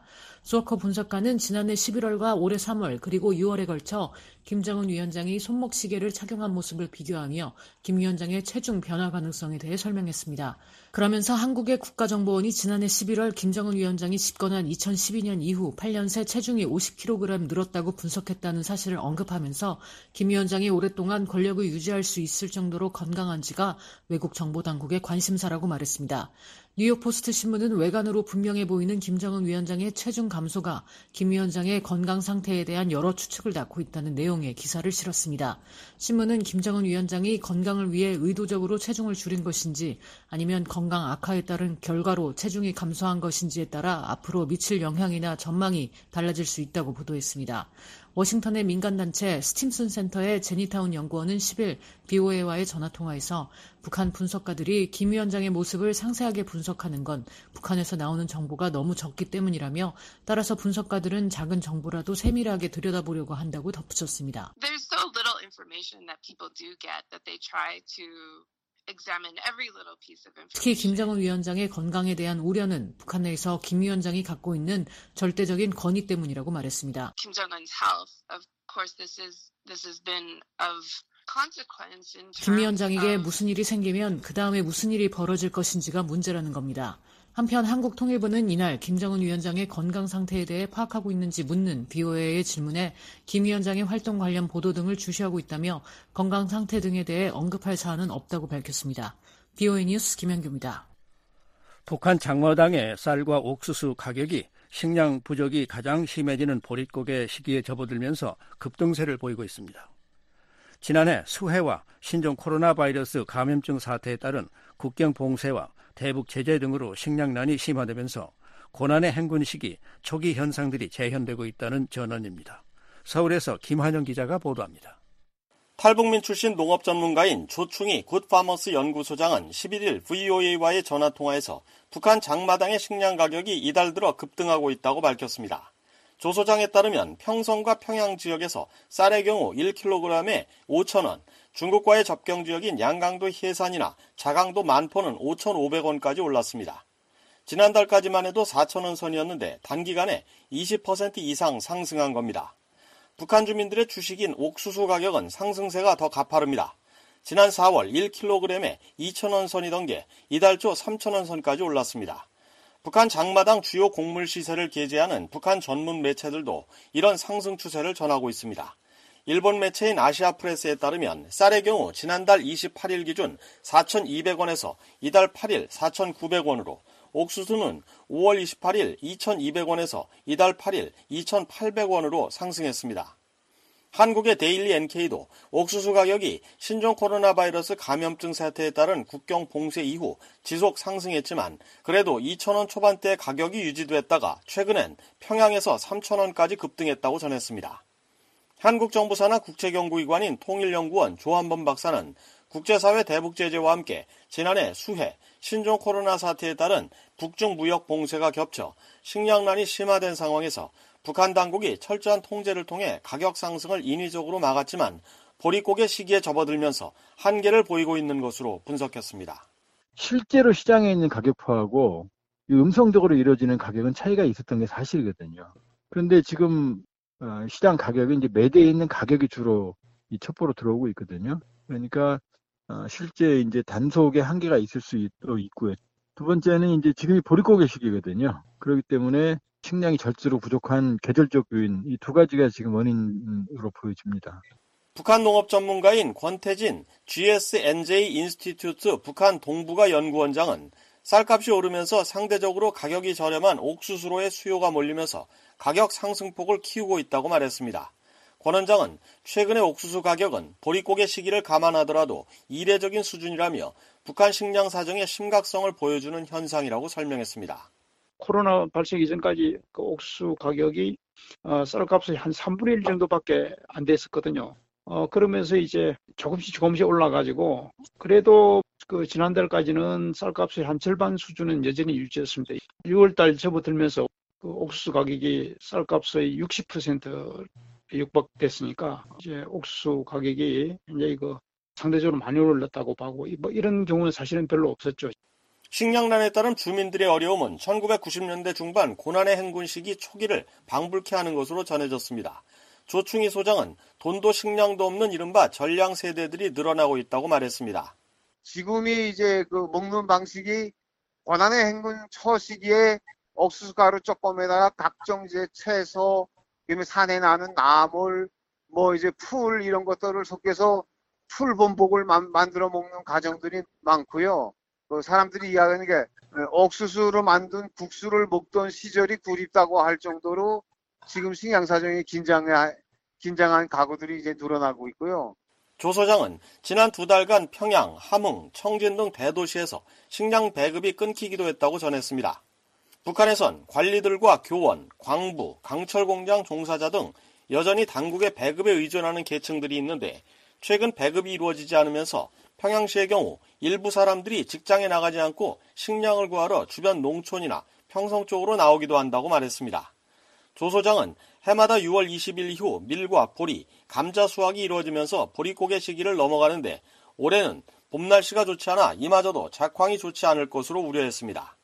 Speaker 17: 수어커 분석가는 지난해 십일월과 올해 삼월 그리고 유월에 걸쳐 김정은 위원장이 손목시계를 착용한 모습을 비교하며 김 위원장의 체중 변화 가능성에 대해 설명했습니다. 그러면서 한국의 국가정보원이 지난해 십일월 김정은 위원장이 집권한 이천십이 년 이후 팔 년 새 체중이 오십 킬로그램 늘었다고 분석했다는 사실을 언급하면서 김 위원장이 오랫동안 권력을 유지할 수 있을 정도로 건강한지가 외국 정보당국의 관심사라고 말했습니다. 뉴욕포스트 신문은 외관으로 분명해 보이는 김정은 위원장의 체중 감소가 김 위원장의 건강 상태에 대한 여러 추측을 낳고 있다는 내용의 기사를 실었습니다. 신문은 김정은 위원장이 건강을 위해 의도적으로 체중을 줄인 것인지 아니면 건강 악화에 따른 결과로 체중이 감소한 것인지에 따라 앞으로 미칠 영향이나 전망이 달라질 수 있다고 보도했습니다. 워싱턴의 민간단체 스팀슨 센터의 제니타운 연구원은 십일 비오에이와의 전화통화에서 북한 분석가들이 김 위원장의 모습을 상세하게 분석하는 건 북한에서 나오는 정보가 너무 적기 때문이라며 따라서 분석가들은 작은 정보라도 세밀하게 들여다보려고 한다고 덧붙였습니다.
Speaker 18: There's so little information that people do get that they try to
Speaker 17: 특히 김정은 위원장의 건강에 대한 우려는 북한 내에서 김 위원장이 갖고 있는 절대적인 권위 때문이라고 말했습니다. 김 위원장에게 무슨 일이 생기면 그 다음에 무슨 일이 벌어질 것인지가 문제라는 겁니다. 한편 한국통일부는 이날 김정은 위원장의 건강 상태에 대해 파악하고 있는지 묻는 비오에이의 질문에 김 위원장의 활동 관련 보도 등을 주시하고 있다며 건강 상태 등에 대해 언급할 사안은 없다고 밝혔습니다. 비오에이 뉴스 김현규입니다.
Speaker 3: 북한 장마당의 쌀과 옥수수 가격이 식량 부족이 가장 심해지는 보릿고개 시기에 접어들면서 급등세를 보이고 있습니다. 지난해 수해와 신종 코로나 바이러스 감염증 사태에 따른 국경 봉쇄와 대북 제재 등으로 식량난이 심화되면서 고난의 행군 시기 초기 현상들이 재현되고 있다는 전언입니다. 서울에서 김한영 기자가 보도합니다.
Speaker 12: 탈북민 출신 농업 전문가인 조충희 굿파머스 연구소장은 십일일 브이오에이와의 전화통화에서 북한 장마당의 식량 가격이 이달 들어 급등하고 있다고 밝혔습니다. 조 소장에 따르면 평성과 평양 지역에서 쌀의 경우 일 킬로그램에 오천 원, 중국과의 접경 지역인 양강도 해산이나 자강도 만포는 오천오백 원까지 올랐습니다. 지난달까지만 해도 사천 원 선이었는데 단기간에 이십 퍼센트 이상 상승한 겁니다. 북한 주민들의 주식인 옥수수 가격은 상승세가 더 가파릅니다. 지난 사월 일 킬로그램에 이천 원 선이던 게 이달 초 삼천 원 선까지 올랐습니다. 북한 장마당 주요 곡물 시세를 게재하는 북한 전문 매체들도 이런 상승 추세를 전하고 있습니다. 일본 매체인 아시아프레스에 따르면 쌀의 경우 지난달 이십팔 일 기준 사천이백 원에서 이달 팔 일 사천구백 원으로, 옥수수는 오월 이십팔 일 이천이백 원에서 이달 팔 일 이천팔백 원으로 상승했습니다. 한국의 데일리 엔케이도 옥수수 가격이 신종 코로나 바이러스 감염증 사태에 따른 국경 봉쇄 이후 지속 상승했지만 그래도 이천 원 초반대 가격이 유지됐다가 최근엔 평양에서 삼천 원까지 급등했다고 전했습니다. 한국정부사나 국제경구기관인 통일연구원 조한범 박사는 국제사회 대북 제재와 함께 지난해 수해, 신종 코로나 사태에 따른 북중 무역 봉쇄가 겹쳐 식량난이 심화된 상황에서 북한 당국이 철저한 통제를 통해 가격 상승을 인위적으로 막았지만 보릿고개 시기에 접어들면서 한계를 보이고 있는 것으로 분석했습니다.
Speaker 19: 실제로 시장에 있는 가격표하고 음성적으로 이루어지는 가격은 차이가 있었던 게 사실이거든요. 그런데 지금 시장 가격이 이제 매대에 있는 가격이 주로 이 첩보로 들어오고 있거든요. 그러니까 실제 이제 단속의 한계가 있을 수도 있고요. 두 번째는 이제 지금이 보릿고개 시기거든요. 그렇기 때문에 식량이 절대로 부족한 계절적 요인, 이 두 가지가 지금 원인으로 보여집니다.
Speaker 12: 북한 농업 전문가인 권태진 지에스엔제이 인스티튜트 북한 동북아 연구원장은 쌀값이 오르면서 상대적으로 가격이 저렴한 옥수수로의 수요가 몰리면서 가격 상승폭을 키우고 있다고 말했습니다. 권 원장은 최근의 옥수수 가격은 보릿고개 시기를 감안하더라도 이례적인 수준이라며 북한 식량 사정의 심각성을 보여주는 현상이라고 설명했습니다.
Speaker 13: 코로나 발생 이전까지 그 옥수수 가격이 어, 쌀값이 한 삼분의 일 정도밖에 안 됐었거든요. 어, 그러면서 이제 조금씩 조금씩 올라가지고 그래도 그 지난달까지는 쌀값이 한 절반 수준은 여전히 유지했습니다. 유월달 접어들면서 그 옥수수 가격이 쌀값의 육십 퍼센트 육박됐으니까 이제 옥수수 가격이 이제 이거 상대적으로 많이 올랐다고 보고 뭐 이런 경우는 사실은 별로 없었죠.
Speaker 20: 식량난에 따른 주민들의 어려움은 천구백구십 년대 중반 고난의 행군 시기 초기를 방불케 하는 것으로 전해졌습니다. 조충희 소장은 돈도 식량도 없는 이른바 전량 세대들이 늘어나고 있다고 말했습니다.
Speaker 21: 지금이 이제 그 먹는 방식이 고난의 행군 초 시기에 옥수수가루 조금에다가 각종 이제 채소, 그다음에 산에 나는 나물, 뭐 이제 풀 이런 것들을 섞여서 풀범벅을 만, 만들어 먹는 가정들이 많고요. 그 사람들이 이야기하는 게 옥수수로 만든 국수를 먹던 시절이 그립다고 할 정도로 지금 식량 사정이 긴장해, 긴장한 가구들이 이제 늘어나고 있고요.
Speaker 20: 조 소장은 지난 두 달간 평양, 함흥, 청진 등 대도시에서 식량 배급이 끊기기도 했다고 전했습니다. 북한에선 관리들과 교원, 광부, 강철 공장 종사자 등 여전히 당국의 배급에 의존하는 계층들이 있는데 최근 배급이 이루어지지 않으면서 평양시의 경우 일부 사람들이 직장에 나가지 않고 식량을 구하러 주변 농촌이나 평성 쪽으로 나오기도 한다고 말했습니다. 조 소장은 해마다 유월 이십일 이후 밀과 보리, 감자 수확이 이루어지면서 보릿고개 시기를 넘어가는데 올해는 봄 날씨가 좋지 않아 이마저도 작황이 좋지 않을 것으로 우려했습니다.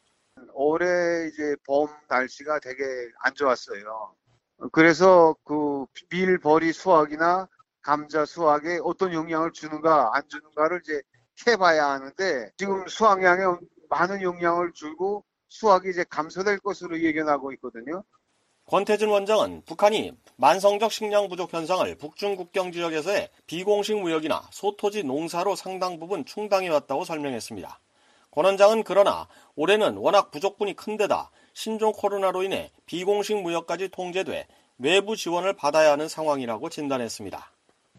Speaker 21: 올해 이제 봄 날씨가 되게 안 좋았어요. 그래서 그 밀, 보리 수확이나 감자 수확에 어떤 영향을 주는가 안 주는가를 이제 해봐야 하는데 지금 수확량에 많은 영향을 주고 수확이 이제 감소될 것으로 예견하고 있거든요.
Speaker 20: 권태진 원장은 북한이 만성적 식량 부족 현상을 북중 국경 지역에서의 비공식 무역이나 소토지 농사로 상당 부분 충당해왔다고 설명했습니다. 권 원장은 그러나 올해는 워낙 부족분이 큰 데다 신종 코로나로 인해 비공식 무역까지 통제돼 외부 지원을 받아야 하는 상황이라고 진단했습니다.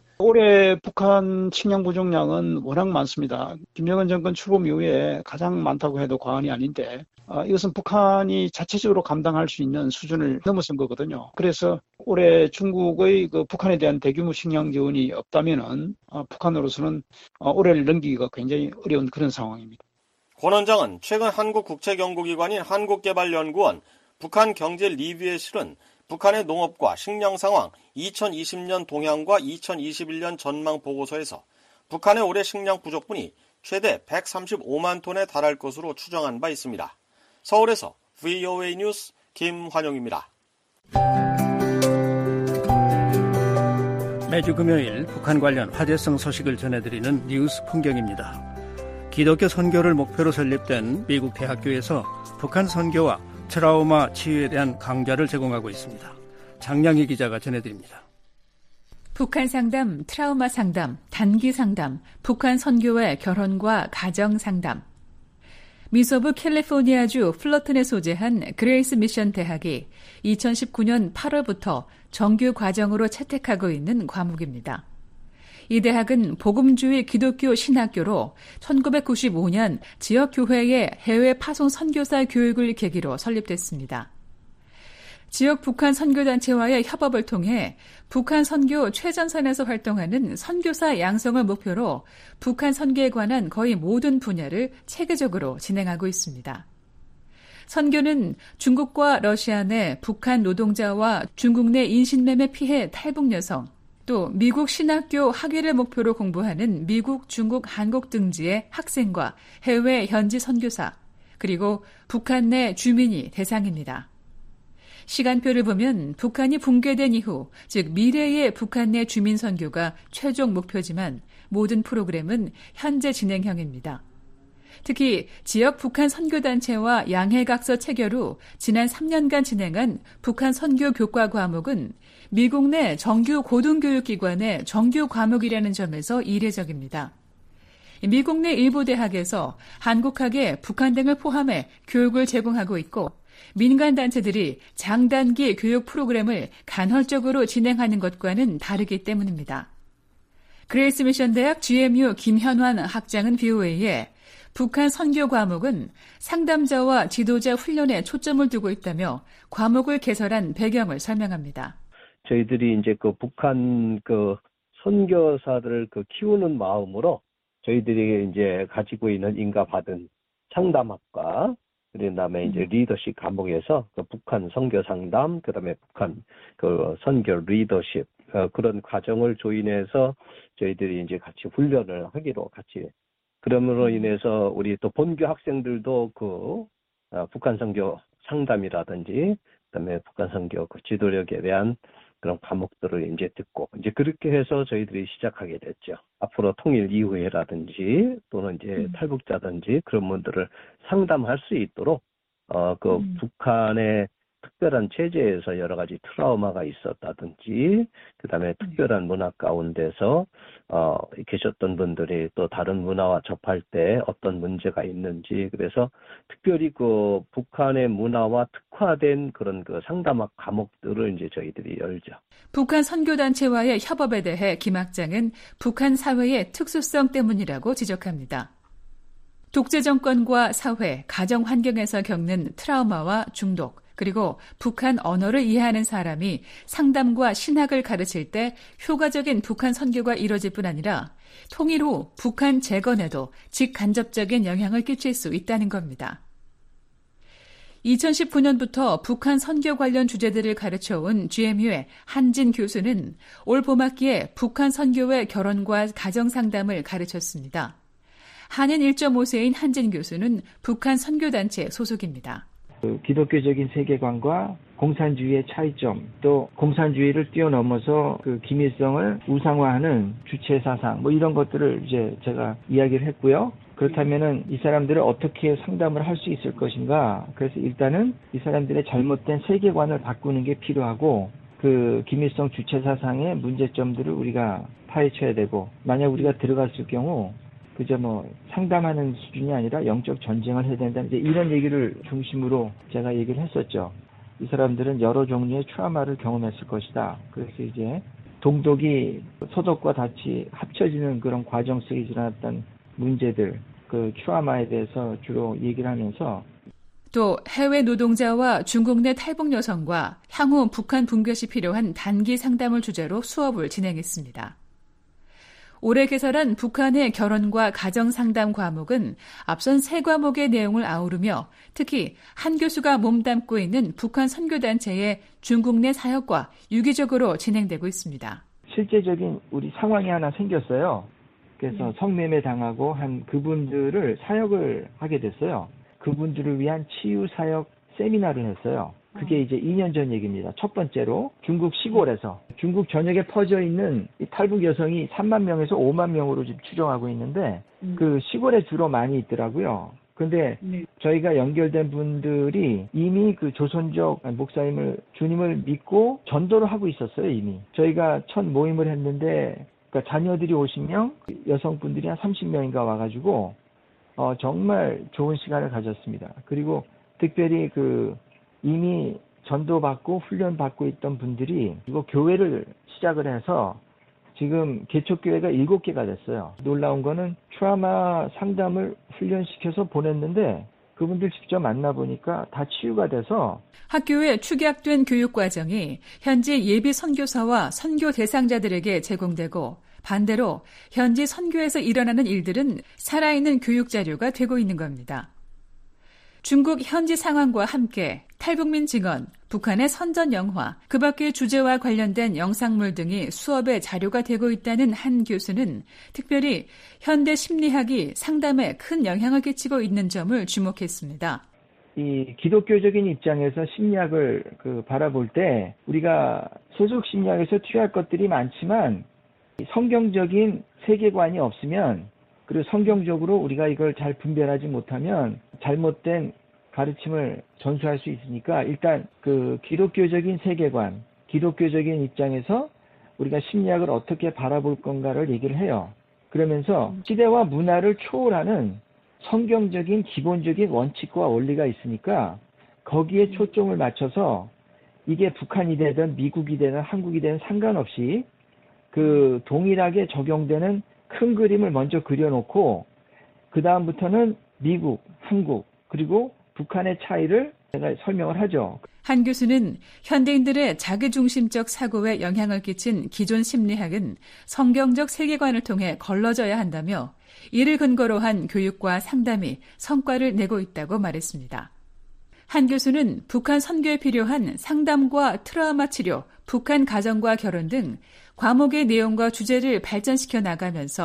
Speaker 13: 올해 북한 식량 부족량은 워낙 많습니다. 김정은 정권 출범 이후에 가장 많다고 해도 과언이 아닌데 어, 이것은 북한이 자체적으로 감당할 수 있는 수준을 넘어선 거거든요. 그래서 올해 중국의 그 북한에 대한 대규모 식량 지원이 없다면은 어, 북한으로서는 어, 올해를 넘기기가 굉장히 어려운 그런 상황입니다.
Speaker 20: 권 원장은 최근 한국국제연구기관인 한국개발연구원 북한 경제 리뷰에 실은 북한의 농업과 식량 상황 이천이십 년 동향과 이천이십일 년 전망 보고서에서 북한의 올해 식량 부족분이 최대 백삼십오만 톤에 달할 것으로 추정한 바 있습니다. 서울에서 브이오에이 뉴스 김환용입니다.
Speaker 3: 매주 금요일 북한 관련 화제성 소식을 전해드리는 뉴스 풍경입니다. 기독교 선교를 목표로 설립된 미국 대학교에서 북한 선교와 트라우마 치유에 대한 강좌를 제공하고 있습니다. 장량희 기자가 전해드립니다.
Speaker 22: 북한 상담, 트라우마 상담, 단기 상담, 북한 선교의 결혼과 가정 상담. 미소부 캘리포니아주 플러튼에 소재한 그레이스 미션 대학이 이천십구 년 팔월부터 정규 과정으로 채택하고 있는 과목입니다. 이 대학은 복음주의 기독교 신학교로 천구백구십오 년 지역교회의 해외 파송 선교사 교육을 계기로 설립됐습니다. 지역 북한 선교단체와의 협업을 통해 북한 선교 최전선에서 활동하는 선교사 양성을 목표로 북한 선교에 관한 거의 모든 분야를 체계적으로 진행하고 있습니다. 선교는 중국과 러시아 내 북한 노동자와 중국 내 인신매매 피해 탈북 여성, 또 미국 신학교 학위를 목표로 공부하는 미국, 중국, 한국 등지의 학생과 해외 현지 선교사, 그리고 북한 내 주민이 대상입니다. 시간표를 보면 북한이 붕괴된 이후, 즉 미래의 북한 내 주민 선교가 최종 목표지만 모든 프로그램은 현재 진행형입니다. 특히 지역 북한 선교단체와 양해각서 체결 후 지난 삼 년간 진행한 북한 선교 교과 과목은 미국 내 정규 고등교육기관의 정규 과목이라는 점에서 이례적입니다. 미국 내 일부 대학에서 한국학에 북한 등을 포함해 교육을 제공하고 있고 민간 단체들이 장단기 교육 프로그램을 간헐적으로 진행하는 것과는 다르기 때문입니다. 그레이스 미션 대학 지엠유 김현환 학장은 비오에이에 북한 선교 과목은 상담자와 지도자 훈련에 초점을 두고 있다며 과목을 개설한 배경을 설명합니다.
Speaker 23: 저희들이 이제 그 북한 그 선교사들을 그 키우는 마음으로 저희들이 이제 가지고 있는 인가받은 상담학과, 그다음에 이제 리더십 과목에서 그 북한 선교 상담, 그다음에 북한 그 선교 리더십 어, 그런 과정을 조인해서 저희들이 이제 같이 훈련을 하기로 같이 그러므로 인해서 우리 또 본교 학생들도 그 어, 북한 선교 상담이라든지 그다음에 북한 선교 그 지도력에 대한 그런 과목들을 이제 듣고 이제 그렇게 해서 저희들이 시작하게 됐죠. 앞으로 통일 이후에라든지 또는 이제 음. 탈북자든지 그런 분들을 상담할 수 있도록 어 그 음. 북한의 특별한 체제에서 여러 가지 트라우마가 있었다든지 그다음에 특별한 문화 가운데서 어 계셨던 분들이 또 다른 문화와 접할 때 어떤 문제가 있는지 그래서 특별히 그 북한의 문화와 특화된 그런 그 상담학 과목들을 이제 저희들이 열죠.
Speaker 22: 북한 선교단체와의 협업에 대해 김 학장은 북한 사회의 특수성 때문이라고 지적합니다. 독재 정권과 사회, 가정 환경에서 겪는 트라우마와 중독, 그리고 북한 언어를 이해하는 사람이 상담과 신학을 가르칠 때 효과적인 북한 선교가 이뤄질 뿐 아니라 통일 후 북한 재건에도 직간접적인 영향을 끼칠 수 있다는 겁니다. 이천십구 년부터 북한 선교 관련 주제들을 가르쳐온 지엠유의 한진 교수는 올 봄학기에 북한 선교의 결혼과 가정상담을 가르쳤습니다. 한인 일 점 오 세인 한진 교수는 북한 선교단체 소속입니다.
Speaker 1: 그 기독교적인 세계관과 공산주의의 차이점, 또 공산주의를 뛰어넘어서 그 김일성을 우상화하는 주체 사상, 뭐 이런 것들을 이제 제가 이야기를 했고요. 그렇다면은 이 사람들을 어떻게 상담을 할 수 있을 것인가? 그래서 일단은 이 사람들의 잘못된 세계관을 바꾸는 게 필요하고, 그 김일성 주체 사상의 문제점들을 우리가 파헤쳐야 되고, 만약 우리가 들어갔을 경우 그저 뭐 상담하는 수준이 아니라 영적 전쟁을 해야 된다. 이제 이런 얘기를 중심으로 제가 얘기를 했었죠. 이 사람들은 여러 종류의 트라우마를 경험했을 것이다. 그래서 이제 동독이 소독과 같이 합쳐지는 그런 과정 속에 일어났던 문제들, 그 트라우마에 대해서 주로 얘기를 하면서
Speaker 22: 또 해외 노동자와 중국 내 탈북 여성과 향후 북한 분교 시 필요한 단기 상담을 주제로 수업을 진행했습니다. 올해 개설한 북한의 결혼과 가정상담 과목은 앞선 세 과목의 내용을 아우르며 특히 한 교수가 몸담고 있는 북한 선교단체의 중국 내 사역과 유기적으로 진행되고 있습니다.
Speaker 1: 실제적인 우리 상황이 하나 생겼어요. 그래서 성매매 당하고 한 그분들을 사역을 하게 됐어요. 그분들을 위한 치유 사역 세미나를 했어요. 그게 이제 이 년 전 얘기입니다. 첫 번째로 중국 시골에서 중국 전역에 퍼져 있는 이 탈북 여성이 삼만 명에서 오만 명으로 지금 추정하고 있는데 음. 그 시골에 주로 많이 있더라고요. 근데 네. 저희가 연결된 분들이 이미 그 조선족 목사님을 주님을 믿고 전도를 하고 있었어요. 이미 저희가 첫 모임을 했는데 그러니까 자녀들이 오십 명, 여성분들이 한 삼십 명인가 와가지고 어, 정말 좋은 시간을 가졌습니다. 그리고 특별히 그 이미 전도받고 훈련받고 있던 분들이 이거 교회를 시작을 해서 지금 개척교회가 일곱 개가 됐어요. 놀라운 거는 트라우마 상담을 훈련시켜서 보냈는데 그분들 직접 만나보니까 다 치유가 돼서
Speaker 22: 학교에 축약된 교육과정이 현지 예비 선교사와 선교 대상자들에게 제공되고 반대로 현지 선교에서 일어나는 일들은 살아있는 교육 자료가 되고 있는 겁니다. 중국 현지 상황과 함께 탈북민 증언, 북한의 선전 영화, 그 밖의 주제와 관련된 영상물 등이 수업의 자료가 되고 있다는 한 교수는 특별히 현대 심리학이 상담에 큰 영향을 끼치고 있는 점을 주목했습니다.
Speaker 1: 이 기독교적인 입장에서 심리학을 그 바라볼 때 우리가 소속 심리학에서 취할 것들이 많지만 성경적인 세계관이 없으면 그리고 성경적으로 우리가 이걸 잘 분별하지 못하면 잘못된 가르침을 전수할 수 있으니까 일단 그 기독교적인 세계관, 기독교적인 입장에서 우리가 심리학을 어떻게 바라볼 건가를 얘기를 해요. 그러면서 시대와 문화를 초월하는 성경적인 기본적인 원칙과 원리가 있으니까 거기에 초점을 맞춰서 이게 북한이 되든 미국이 되든 한국이 되든 상관없이 그 동일하게 적용되는 큰 그림을 먼저 그려놓고 그 다음부터는 미국, 한국 그리고 북한의 차이를 제가 설명을 하죠.
Speaker 22: 한 교수는 현대인들의 자기중심적 사고에 영향을 끼친 기존 심리학은 성경적 세계관을 통해 걸러져야 한다며 이를 근거로 한 교육과 상담이 성과를 내고 있다고 말했습니다. 한 교수는 북한 선교에 필요한 상담과 트라우마 치료, 북한 가정과 결혼 등 과목의 내용과 주제를 발전시켜 나가면서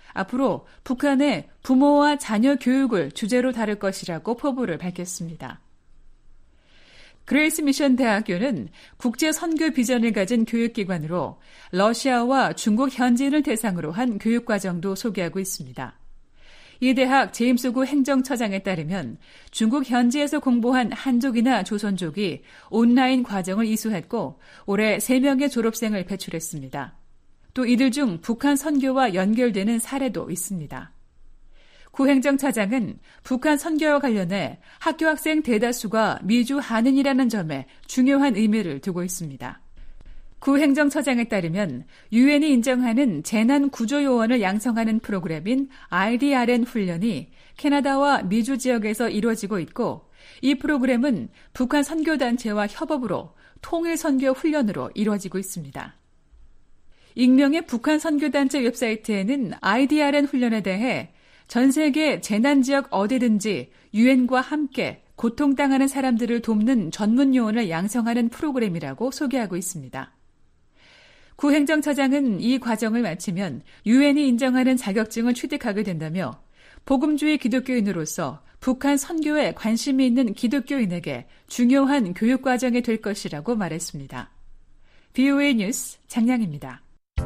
Speaker 22: 앞으로 북한의 부모와 자녀 교육을 주제로 다룰 것이라고 포부를 밝혔습니다. 그레이스 미션 대학교는 국제 선교 비전을 가진 교육기관으로 러시아와 중국 현지인을 대상으로 한 교육과정도 소개하고 있습니다. 이 대학 제임스구 행정처장에 따르면 중국 현지에서 공부한 한족이나 조선족이 온라인 과정을 이수했고 올해 세 명의 졸업생을 배출했습니다. 또 이들 중 북한 선교와 연결되는 사례도 있습니다. 구 행정차장은 북한 선교와 관련해 학교 학생 대다수가 미주 한인이라는 점에 중요한 의미를 두고 있습니다. 구 행정처장에 따르면 유엔이 인정하는 재난 구조 요원을 양성하는 프로그램인 알디알엔 훈련이 캐나다와 미주 지역에서 이루어지고 있고 이 프로그램은 북한 선교단체와 협업으로 통일 선교 훈련으로 이루어지고 있습니다. 익명의 북한 선교단체 웹사이트에는 알디알엔 훈련에 대해 전 세계 재난지역 어디든지 유엔과 함께 고통당하는 사람들을 돕는 전문 요원을 양성하는 프로그램이라고 소개하고 있습니다. 구 행정처장은 이 과정을 마치면 유엔이 인정하는 자격증을 취득하게 된다며 복음주의 기독교인으로서 북한 선교에 관심이 있는 기독교인에게 중요한 교육과정이 될 것이라고 말했습니다. 브이오에이 뉴스 장량입니다.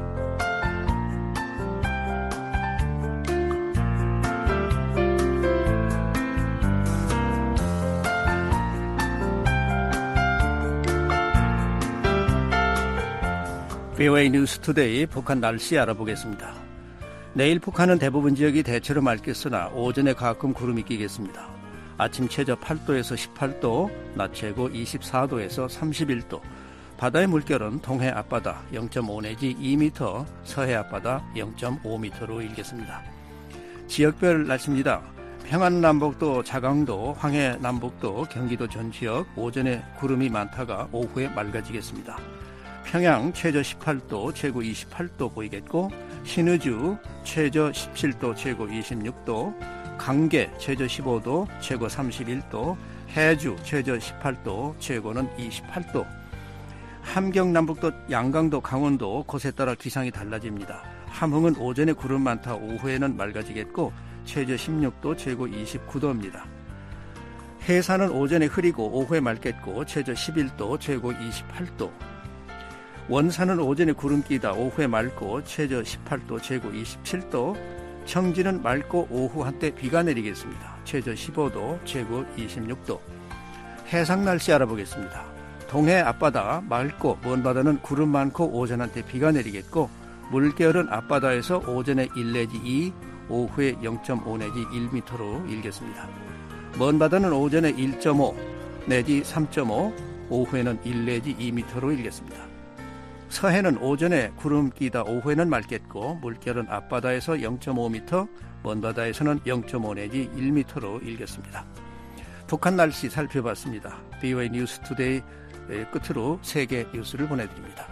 Speaker 3: 브이오에이 뉴스 투데이 북한 날씨 알아보겠습니다. 내일 북한은 대부분 지역이 대체로 맑겠으나 오전에 가끔 구름이 끼겠습니다. 아침 최저 팔 도에서 십팔 도, 낮 최고 이십사 도에서 삼십일 도, 바다의 물결은 동해 앞바다 영 점 오 내지 이 미터, 서해 앞바다 영 점 오 미터로 일겠습니다. 지역별 날씨입니다. 평안남북도, 자강도, 황해남북도, 경기도 전 지역 오전에 구름이 많다가 오후에 맑아지겠습니다. 평양 최저 십팔 도, 최고 이십팔 도 보이겠고 신의주 최저 십칠 도, 최고 이십육 도, 강계 최저 십오 도, 최고 삼십일 도, 해주 최저 십팔 도, 최고는 이십팔 도. 함경남북도, 양강도, 강원도 곳에 따라 기상이 달라집니다. 함흥은 오전에 구름 많다 오후에는 맑아지겠고 최저 십육 도, 최고 이십구 도입니다. 해산은 오전에 흐리고 오후에 맑겠고 최저 십일 도, 최고 이십팔 도. 원산은 오전에 구름 끼다 오후에 맑고 최저 십팔 도, 최고 이십칠 도. 청진은 맑고 오후 한때 비가 내리겠습니다. 최저 십오 도, 최고 이십육 도. 해상 날씨 알아보겠습니다. 동해 앞바다 맑고 먼 바다는 구름 많고 오전 한때 비가 내리겠고 물결은 앞바다에서 오전에 일 내지 이, 오후에 영 점 오 내지 일 미터로 일겠습니다. 먼 바다는 오전에 일 점 오 내지 삼 점 오, 오후에는 일 내지 이 미터로 일겠습니다. 서해는 오전에 구름 끼다 오후에는 맑겠고 물결은 앞바다에서 영 점 오 미터, 먼 바다에서는 영 점 오 내지 일 미터로 일겠습니다. 북한 날씨 살펴봤습니다. 브이오에이 뉴스 투데이 끝으로 세계 뉴스를 보내드립니다.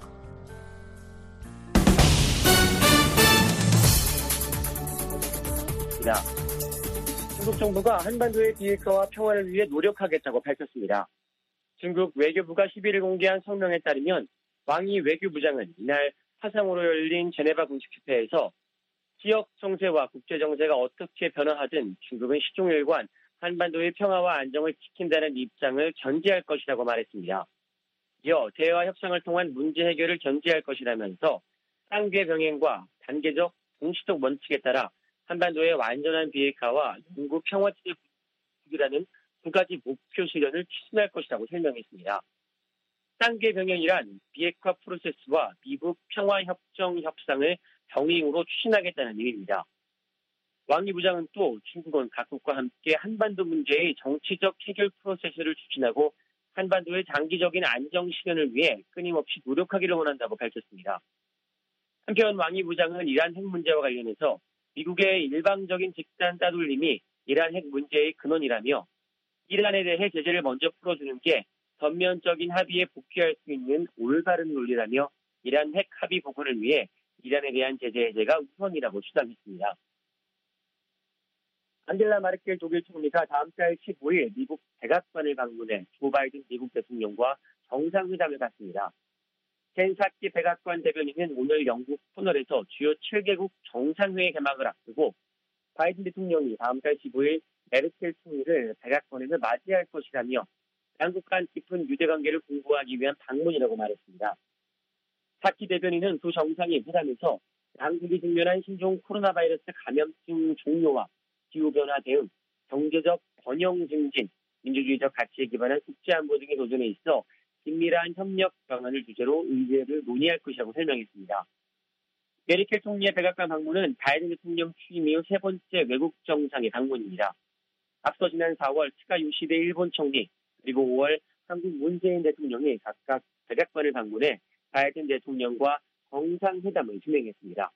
Speaker 4: 중국 정부가 한반도의 비핵화와 평화를 위해 노력하겠다고 밝혔습니다. 중국 외교부가 십일 일 공개한 성명에 따르면 왕이 외교부장은 이날 화상으로 열린 제네바 공식협회에서 지역 정세와 국제 정세가 어떻게 변화하든 중국은 시종일관 한반도의 평화와 안정을 지킨다는 입장을 견지할 것이라고 말했습니다. 이어 대화 협상을 통한 문제 해결을 견지할 것이라면서 쌍계 병행과 단계적 동시적 원칙에 따라 한반도의 완전한 비핵화와 영구 평화체제 구축이라는 두 가지 목표 실현을 추진할 것이라고 설명했습니다. 쌍계 병행이란 비핵화 프로세스와 미국 평화협정 협상을 병행으로 추진하겠다는 의미입니다. 왕이 부장은 또 중국은 각국과 함께 한반도 문제의 정치적 해결 프로세스를 추진하고 한반도의 장기적인 안정 실현을 위해 끊임없이 노력하기를 원한다고 밝혔습니다. 한편 왕이 부장은 이란 핵 문제와 관련해서 미국의 일방적인 집단 따돌림이 이란 핵 문제의 근원이라며 이란에 대해 제재를 먼저 풀어주는 게 전면적인 합의에 복귀할 수 있는 올바른 논리라며 이란 핵 합의 복원을 위해 이란에 대한 제재 해제가 우선이라고 주장했습니다. 안겔라 마르켈 독일 총리가 다음 달 십오 일 미국 백악관을 방문해 조 바이든 미국 대통령과 정상회담을 갖습니다. 켄 사키 백악관 대변인은 오늘 영국 코널에서 주요 칠 개국 정상회의 개막을 앞두고 바이든 대통령이 다음 달 십오일 메르켈 총리를 백악관에서 맞이할 것이라며 양국 간 깊은 유대관계를 공고하기 위한 방문이라고 말했습니다. 사키 대변인은 두 정상이 회담에서 양국이 직면한 신종 코로나 바이러스 감염증 종료와 기후변화 대응, 경제적 번영 증진, 민주주의적 가치에 기반한 국제안보 등의 도전에 있어 긴밀한 협력 방안을 주제로 의제를 논의할 것이라고 설명했습니다. 메르켈 총리의 백악관 방문은 바이든 대통령 취임 이후 세 번째 외국 정상의 방문입니다. 앞서 지난 사월 스가 요시대 일본 총리, 그리고 오월 한국 문재인 대통령이 각각 백악관을 방문해 바이든 대통령과 정상회담을 진행했습니다.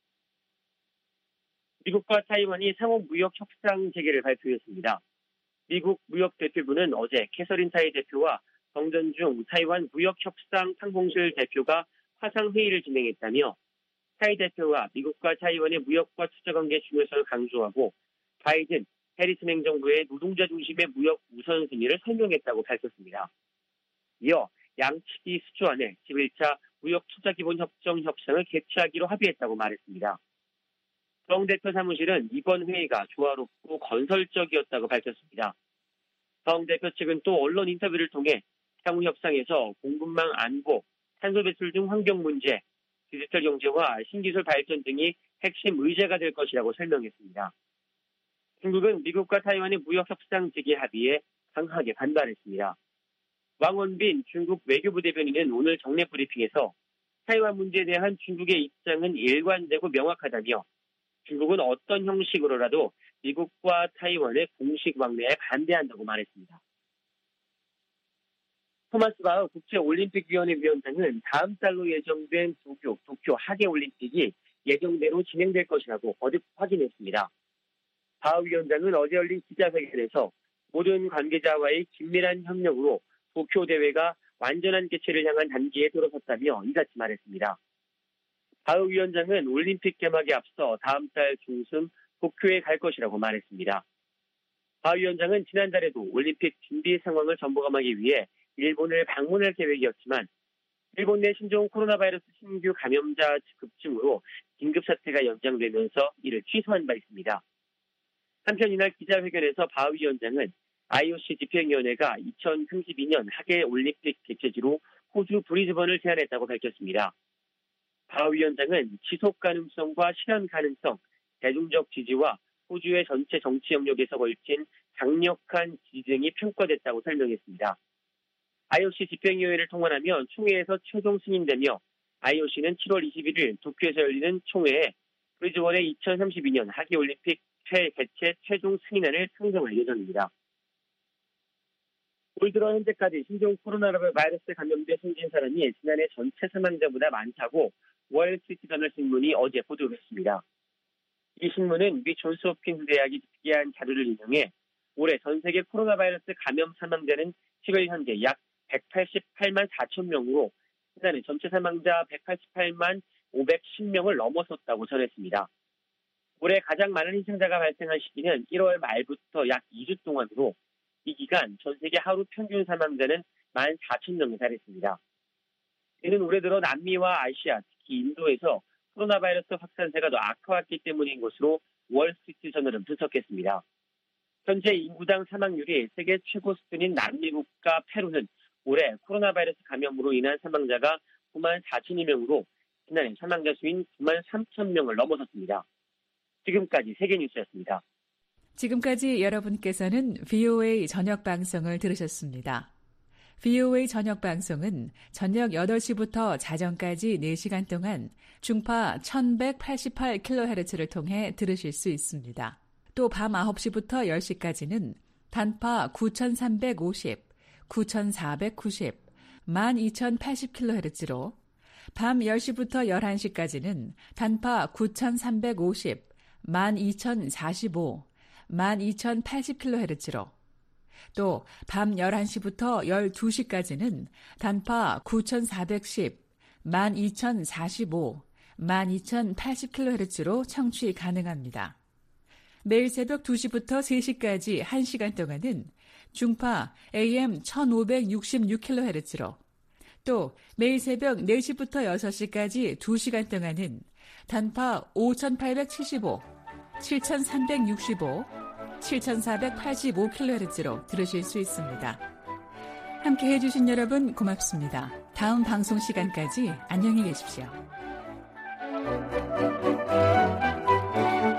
Speaker 4: 미국과 타이완이 상호 무역 협상 재개를 발표했습니다. 미국 무역대표부는 어제 캐서린 타이 대표와 정전중 타이완 무역협상 상봉실 대표가 화상회의를 진행했다며 타이 대표와 미국과 타이완의 무역과 투자관계 중요성을 강조하고 바이든, 해리슨 행정부의 노동자 중심의 무역 우선순위를 설명했다고 밝혔습니다. 이어 양측이 수주안에 십일 차 무역투자기본협정 협상을 개최하기로 합의했다고 말했습니다. 정 대표 사무실은 이번 회의가 조화롭고 건설적이었다고 밝혔습니다. 정 대표 측은 또 언론 인터뷰를 통해 향후 협상에서 공급망 안보, 탄소 배출 등 환경 문제, 디지털 경제와 신기술 발전 등이 핵심 의제가 될 것이라고 설명했습니다. 중국은 미국과 타이완의 무역 협상 재개 합의에 강하게 반발했습니다. 왕원빈 중국 외교부 대변인은 오늘 정례 브리핑에서 타이완 문제에 대한 중국의 입장은 일관되고 명확하다며 중국은 어떤 형식으로라도 미국과 타이완의 공식 왕래에 반대한다고 말했습니다. 토마스 바흐 국제올림픽위원회 위원장은 다음 달로 예정된 도쿄, 도쿄 하계올림픽이 예정대로 진행될 것이라고 거듭 확인했습니다. 바흐 위원장은 어제 열린 기자회견에서 모든 관계자와의 긴밀한 협력으로 도쿄 대회가 완전한 개최를 향한 단계에 들어섰다며 이같이 말했습니다. 바흐 위원장은 올림픽 개막에 앞서 다음 달 중순 도쿄에 갈 것이라고 말했습니다. 바흐 위원장은 지난달에도 올림픽 준비 상황을 점검하기 위해 일본을 방문할 계획이었지만 일본 내 신종 코로나 바이러스 신규 감염자 급증으로 긴급사태가 연장되면서 이를 취소한 바 있습니다. 한편 이날 기자회견에서 바흐 위원장은 아이오씨 집행위원회가 이천삼십이 년 하계올림픽 개최지로 호주 브리즈번을 제안했다고 밝혔습니다. 바흐 위원장은 지속 가능성과 실현 가능성, 대중적 지지와 호주의 전체 정치 영역에서 걸친 강력한 지지 등이 평가됐다고 설명했습니다. 아이오씨 집행위원회를 통과하면 총회에서 최종 승인되며 아이오씨는 칠월 이십일일 도쿄에서 열리는 총회에 브리즈번의 이천삼십이 년 하계올림픽 개최 최종 승인안을 상정할 예정입니다. 올 들어 현재까지 신종 코로나 바이러스 감염돼 숨진 사람이 지난해 전체 사망자보다 많다고 월스트리트 저널 신문이 어제 보도했습니다. 이 신문은 미 존스 홉킨스 대학이 집계한 자료를 인용해 올해 전 세계 코로나 바이러스 감염 사망자는 십일 현재 약 백팔십팔만 사천 명으로 지난해 전체 사망자 백팔십팔만 오백십 명을 넘어섰다고 전했습니다. 올해 가장 많은 희생자가 발생한 시기는 일월 말부터 약 이 주 동안으로 이 기간 전 세계 하루 평균 사망자는 만 사천 명에 달했습니다. 이는 올해 들어 남미와 아시아, 특히 인도에서 코로나 바이러스 확산세가 더 악화했기 때문인 것으로 월스트리트 저널은 분석했습니다. 현재 인구당 사망률이 세계 최고 수준인 남미 국가 페루는 올해 코로나 바이러스 감염으로 인한 사망자가 구만 사천여 명으로 지난해 사망자 수인 구만 삼천 명을 넘어섰습니다. 지금까지 세계뉴스였습니다.
Speaker 22: 지금까지 여러분께서는 브이오에이 저녁 방송을 들으셨습니다. 브이오에이 저녁 방송은 저녁 여덟 시부터 자정까지 네 시간 동안 중파 천백팔십팔 킬로헤르츠를 통해 들으실 수 있습니다. 또 밤 아홉 시부터 열 시까지는 단파 구천삼백오십, 구천사백구십, 만 이천팔십 킬로헤르츠로 밤 열 시부터 열한 시까지는 단파 구천삼백오십, 만 이천사십오, 만 이천팔십 킬로헤르츠로 또 밤 열한 시부터 열두 시까지는 단파 구천사백십, 만 이천사십오, 만 이천팔십 킬로헤르츠로 청취 가능합니다. 매일 새벽 두 시부터 세 시까지 한 시간 동안은 중파 에이엠 천오백육십육 킬로헤르츠로 또 매일 새벽 네 시부터 여섯 시까지 두 시간 동안은 단파 오천팔백칠십오, 칠천삼백육십오, 칠천사백팔십오 킬로헤르츠로 들으실 수 있습니다. 함께 해주신 여러분 고맙습니다. 다음 방송 시간까지 안녕히 계십시오.